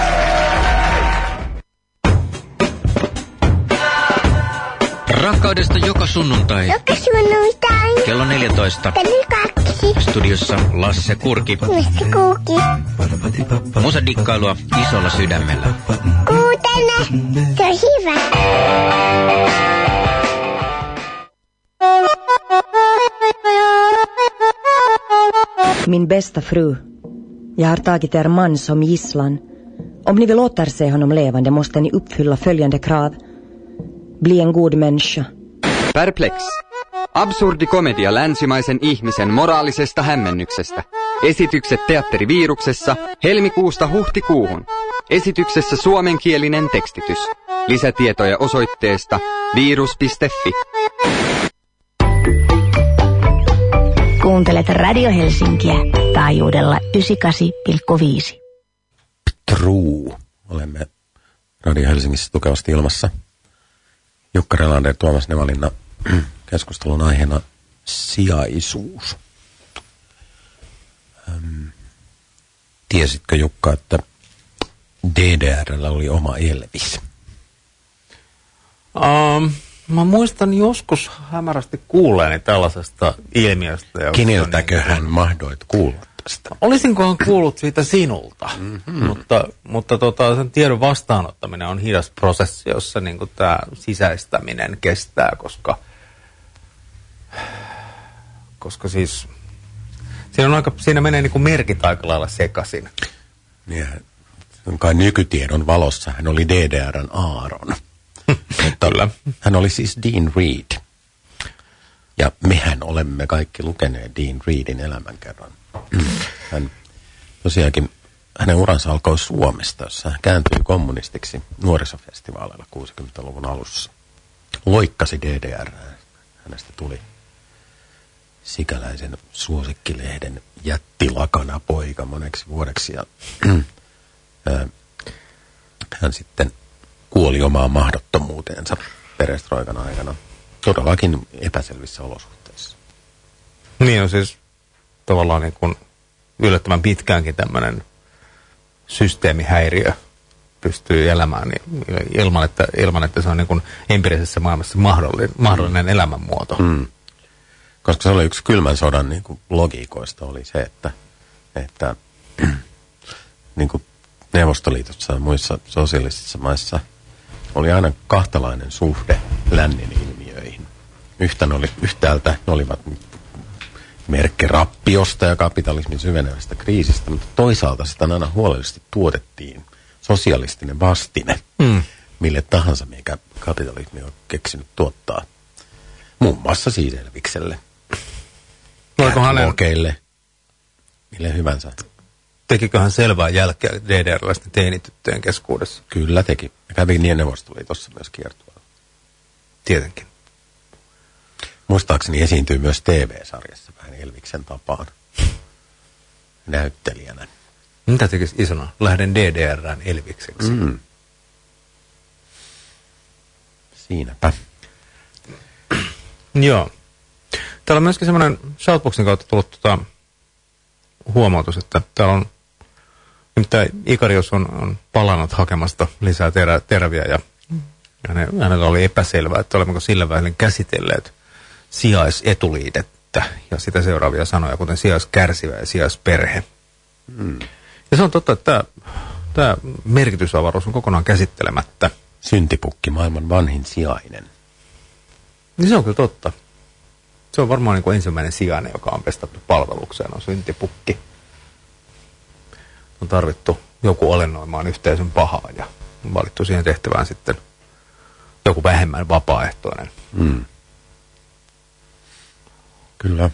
Rakkaudesta joka sunnuntai. Joka sunnuntai. Kello neljätoista. Kello kaksi. Studiossa Lasse Kurki. Lasse Kurki. Musadikkailua isolla sydämellä. Kuutele. Se on hyvä. Min bästa fru. Jag har tagit er man som gisslan. Om ni vill återse honom levande måste ni uppfylla följande krav. Bli en god människa. Perplex. Absurdi komedia länsimaisen ihmisen moraalisesta hämmennyksestä. Esitykset teatteriviiruksessa helmikuusta huhtikuuhun. Esityksessä suomenkielinen tekstitys. Lisätietoja osoitteesta virus piste fi. Kuuntelet Radio Helsinkiä taajuudella yhdeksänkymmentäkahdeksan pilkku viisi. True. Olemme Radio Helsingissä tukevasti ilmassa. Jukka Relander, Tuomas Nevalinna, keskustelun aiheena sijaisuus. Ähm, tiesitkö Jukka, että D D R:llä oli oma Elvis? Um, mä muistan joskus hämärästi kuulleeni tällaisesta ilmiöstä. Keneltäköhän niin, mahdoit kuulla tästä. Olisinkohan kuullut siitä sinulta, mm-hmm. mutta, mutta tota, sen tiedon vastaanottaminen on hidas prosessi, jossa niin kuin tämä sisäistäminen kestää, koska, koska siis siinä, on aika, siinä menee niin kuin merkit aika lailla sekaisin. Ja, kai nykytiedon valossa hän oli D D R:n Aaron. Kyllä. Hän oli siis Dean Reed. Ja mehän olemme kaikki lukeneet Dean Reedin elämänkerran. Hän tosiaankin, hänen uransa alkoi Suomesta, jossa hän kääntyi kommunistiksi nuorisofestivaaleilla kuusikymmentäluvun alussa. Loikkasi D D R. Hänestä tuli sikäläisen suosikkilehden jättilakana poika moneksi vuodeksi. Ja hän sitten kuoli omaan mahdottomuuteensa perestroikan aikana. Todellakin epäselvissä olosuhteissa. Niin on siis tavallaan niin kuin yllättävän pitkäänkin tämmöinen systeemihäiriö pystyy elämään niin ilman, että, ilman, että se on niin kuin empiirisessä maailmassa mahdollinen, mahdollinen mm. elämänmuoto. Mm. Koska se oli yksi kylmän sodan niin kuin logiikoista oli se, että, että niin kuin Neuvostoliitossa ja muissa sosialistisissa maissa oli aina kahtalainen suhde lännen ilmiöihin. Yhtään oli, yhtäältä ne olivat merkki rappiosta ja kapitalismin syvenevästä kriisistä, mutta toisaalta sitä aina huolellisesti tuotettiin sosialistinen vastine, mm. mille tahansa, mikä kapitalismi on keksinyt tuottaa. Muun muassa siis Elvikselle, Catwalkeille, mille hyvänsä. Tekikö hän selvää jälkeä D D R-läisten teinityttöjen keskuudessa? Kyllä teki. Ja kävi niin Neuvostoliitossa myös kiertueella. Tietenkin. Muistaakseni esiintyy myös T V-sarjassa vähän Elviksen tapaan näyttelijänä. Mitä tekisi isona? Lähden D D R:ään Elvikseksi. Mm. Siinäpä. Joo. Täällä on myöskin semmoinen Shoutboxin kautta tullut tota, huomautus, että täällä on nimittäin Ikarios on, on palannut hakemasta lisää terä, teräviä ja häne, hänellä oli epäselvää, että olemmeko sillä välin käsitelleet sijaisetuliitettä ja sitä seuraavia sanoja, kuten sijaiskärsivä ja sijaisperhe. Mm. Ja se on totta, että tämä, tämä merkitysavaruus on kokonaan käsittelemättä. Syntipukki, maailman vanhin sijainen. Niin se on kyllä totta. Se on varmaan niin kuin ensimmäinen sijainen, joka on pestattu palvelukseen, on syntipukki. On tarvittu joku olennoimaan yhteisön pahaa ja on valittu siihen tehtävään sitten joku vähemmän vapaaehtoinen. Mm. Kyllä.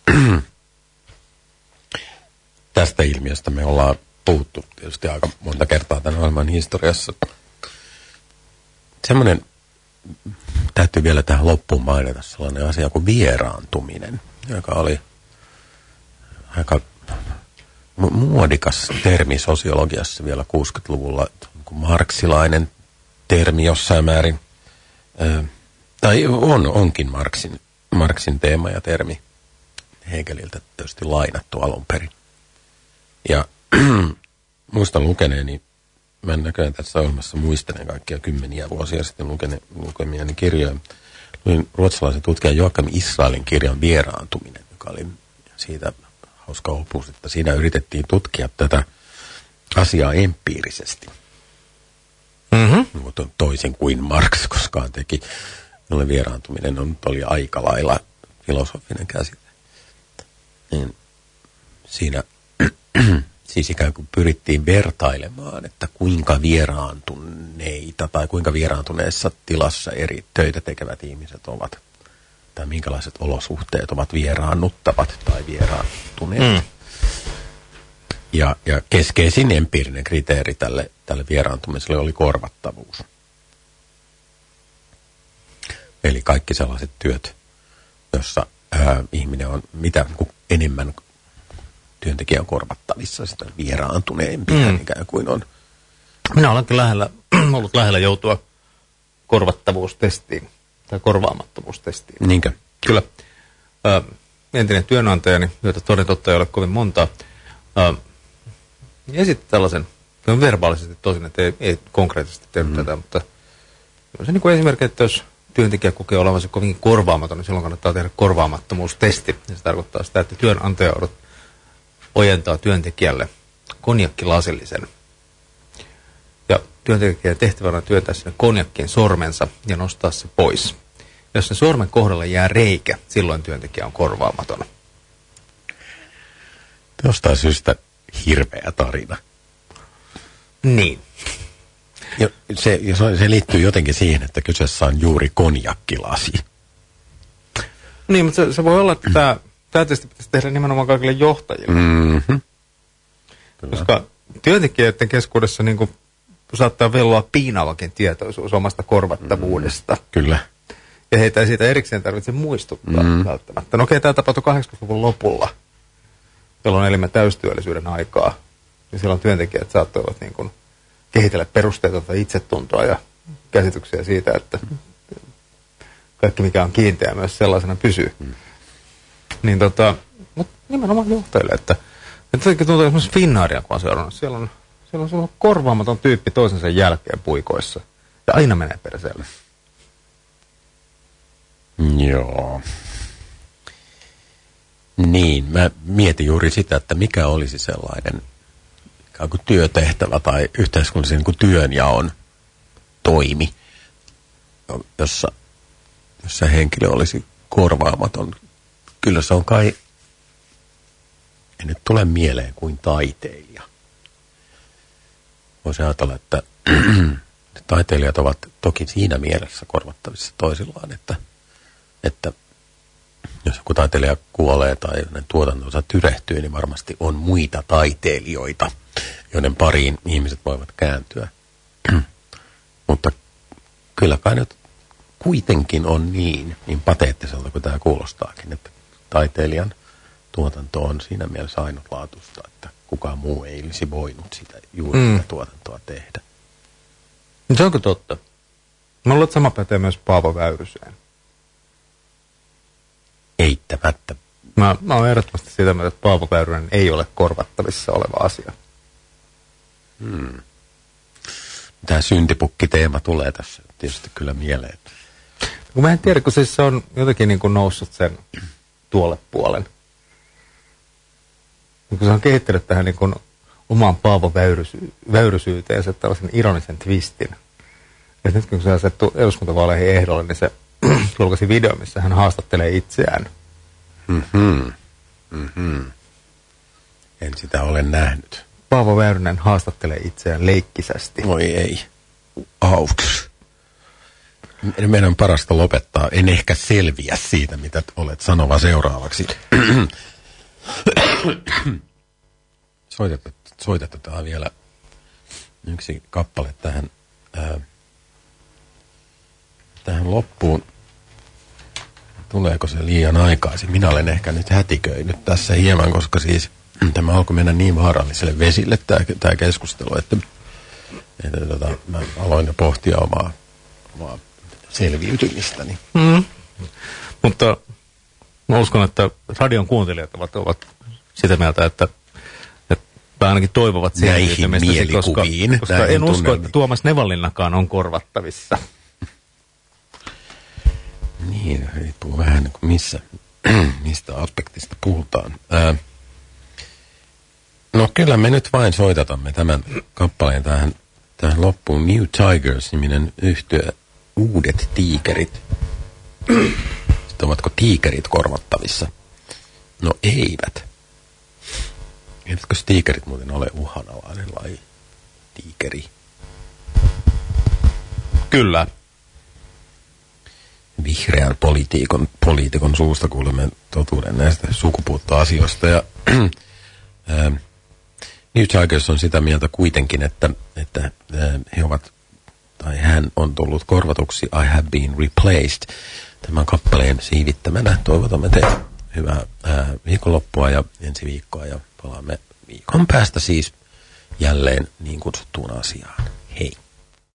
Tästä ilmiöstä me ollaan puhuttu tietysti aika monta kertaa tämän maailman historiassa. Semmoinen, täytyy vielä tähän loppuun mainita sellainen asia kuin vieraantuminen, joka oli aika muodikas termi sosiologiassa vielä kuusikymmentäluvulla, marksilainen termi jossain määrin, tai on, onkin Marxin, Marxin teema ja termi, Hegeliltä tietysti lainattu alun perin. Ja muistan lukeneeni, mä en näköjään tässä ohjelmassa muistelen kaikkia kymmeniä vuosia sitten lukene, lukemiani kirjoja. Luin ruotsalaisen tutkijan Joachim Israelin kirjan Vieraantuminen, joka oli siitä hauska opus, että siinä yritettiin tutkia tätä asiaa empiirisesti. Mm-hmm. Toisin kuin Marx koskaan teki. Jolle vieraantuminen on, oli aika lailla filosofinen käsite. Niin siinä siis ikään kuin pyrittiin vertailemaan, että kuinka vieraantuneita tai kuinka vieraantuneessa tilassa eri töitä tekevät ihmiset ovat. Tai minkälaiset olosuhteet ovat vieraannuttavat tai vieraantuneet. Mm. Ja, ja keskeisin empiirinen kriteeri tälle, tälle vieraantumiselle oli korvattavuus. Eli kaikki sellaiset työt, jossa ää, ihminen on mitä enemmän työntekijä on korvattavissa, sitä vieraantuneempi mm. ikään kuin on. Minä olenkin lähellä, ollut lähellä joutua korvattavuustestiin tai korvaamattomuustestiin. Niinkö? Kyllä. Ö, entinen työnantajani, joita toden totta ei ole kovin montaa, ö, esitti tällaisen, on verbaalisesti tosin, että ei, ei konkreettisesti tehnyt mm. tätä, mutta se niin kuin esimerkki, että jos työntekijä kokee olevansa kovinkin korvaamaton, niin silloin kannattaa tehdä korvaamattomuustesti. Ja se tarkoittaa sitä, että työnantaja ojentaa työntekijälle konjakkilasillisen. Ja työntekijän tehtävänä on työntää sinne konjakkiin sormensa ja nostaa se pois. Jos se sormen kohdalla jää reikä, silloin työntekijä on korvaamaton. Jostain syystä hirveä tarina. Niin. Ja se, ja se liittyy jotenkin siihen, että kyseessä on juuri konjakkilasi. Niin, mutta se, se voi olla, että tämä, tämä tietysti pitäisi tehdä nimenomaan kaikille johtajille. Mm-hmm. Koska työntekijöiden keskuudessa niin kuin, saattaa velloa piinaavakin tietoisuus omasta korvattavuudesta. Mm, kyllä. Ja heitä ei siitä erikseen tarvitse muistuttaa mm. välttämättä. No okei, tämä tapahtui kahdeksankymmentäluvun lopulla, jolloin elimme täystyöllisyyden aikaa. Ja silloin työntekijät saattoivat niin kuin kehitellä perusteetonta itsetuntoa ja käsityksiä siitä, että kaikki mikä on kiinteä myös sellaisena pysyy. Mm. Niin tota, mutta nimenomaan johtajille, että, että jotenkin tuntuu esimerkiksi Finnairia, kun on seurannut. Siellä on, siellä on sellainen korvaamaton tyyppi toisensa jälkeen puikoissa. Ja aina menee perseelle. Joo. Niin, mä mietin juuri sitä, että mikä olisi sellainen ikään kuin työtehtävä tai yhteiskunnallisen niin kuin työnjaon toimi, jossa, jossa henkilö olisi korvaamaton. Kyllä se on kai, ei nyt tule mieleen kuin taiteilija. Voisi ajatella, että taiteilijat ovat toki siinä mielessä korvattavissa toisillaan, että, että jos joku taiteilija kuolee tai hänen tuotantonsa tyrehtyy, niin varmasti on muita taiteilijoita, joiden pariin ihmiset voivat kääntyä. Mutta kyllä kai nyt kuitenkin on niin, niin pateettiselta kuin tämä kuulostaakin, että taiteilijan tuotanto on siinä mielessä ainutlaatuista, että kukaan muu ei olisi voinut sitä juuri mm. sitä tuotantoa tehdä. Se onko totta? Mä luulen, että sama pätee myös Paavo Väyryseen. Eittämättä. Mä, mä oon ehdottomasti sitä mieltä, että Paavo Väyrynen ei ole korvattavissa oleva asia. Hmm. Tämä syntipukki-teema tulee tässä tietysti kyllä mieleen. Kun mä en tiedä, kun siis se on jotenkin niin kuin noussut sen tuolle puolen. Kun se on kehittänyt tähän niin kuin omaan Paavo Väyrysy- Väyrysyyteensä tällaisen ironisen twistin. Ja nyt kun se asettu eduskuntavaaleihin ehdolle, niin se julkaisi video, missä hän haastattelee itseään. Mm-hmm. Mm-hmm. En sitä ole nähnyt. Paavo Väyrynen haastattelee itseään leikkisästi. Voi ei. Auks. Meidän on parasta lopettaa. En ehkä selviä siitä, mitä olet sanova seuraavaksi. Soitetaan, soitetaan vielä yksi kappale tähän, ää, tähän loppuun. Tuleeko se liian aikaisin? Minä olen ehkä nyt hätiköinyt tässä hieman, koska siis tämä alkoi mennä niin vaaralliselle vesille tämä, tämä keskustelu, että, että tota, mä aloin jo pohtia omaa, omaa selviytymistäni. Mm. Mutta mä uskon, että radion kuuntelijat ovat, ovat sitä mieltä, että, että ainakin toivovat selviytymistä, koska, koska en usko, tunnelmi. Että Tuomas Nevallinnakaan on korvattavissa. Niin, riippuu vähän kuin missä, mistä aspektista puhutaan. Ää, no kyllä me nyt vain soitatamme tämän kappaleen tähän, tähän loppuun. New Tigers-niminen yhtye, Uudet tiikerit. Sitten ovatko tiikerit korvattavissa? No eivät. Eivätkö tiikerit muuten ole uhanalainen laji? Tiikeri. Kyllä. Vihreän poliitikon, poliitikon suusta kuulemme totuuden näistä sukupuuttoasioista. Ja, ää, New Tigers on sitä mieltä kuitenkin, että, että ää, he ovat, tai hän on tullut korvatuksi I have been replaced. Tämän kappaleen siivittämänä toivotamme teille hyvää ää, viikonloppua ja ensi viikkoa ja palaamme viikon päästä siis jälleen niin kutsuttuun asiaan. Hei!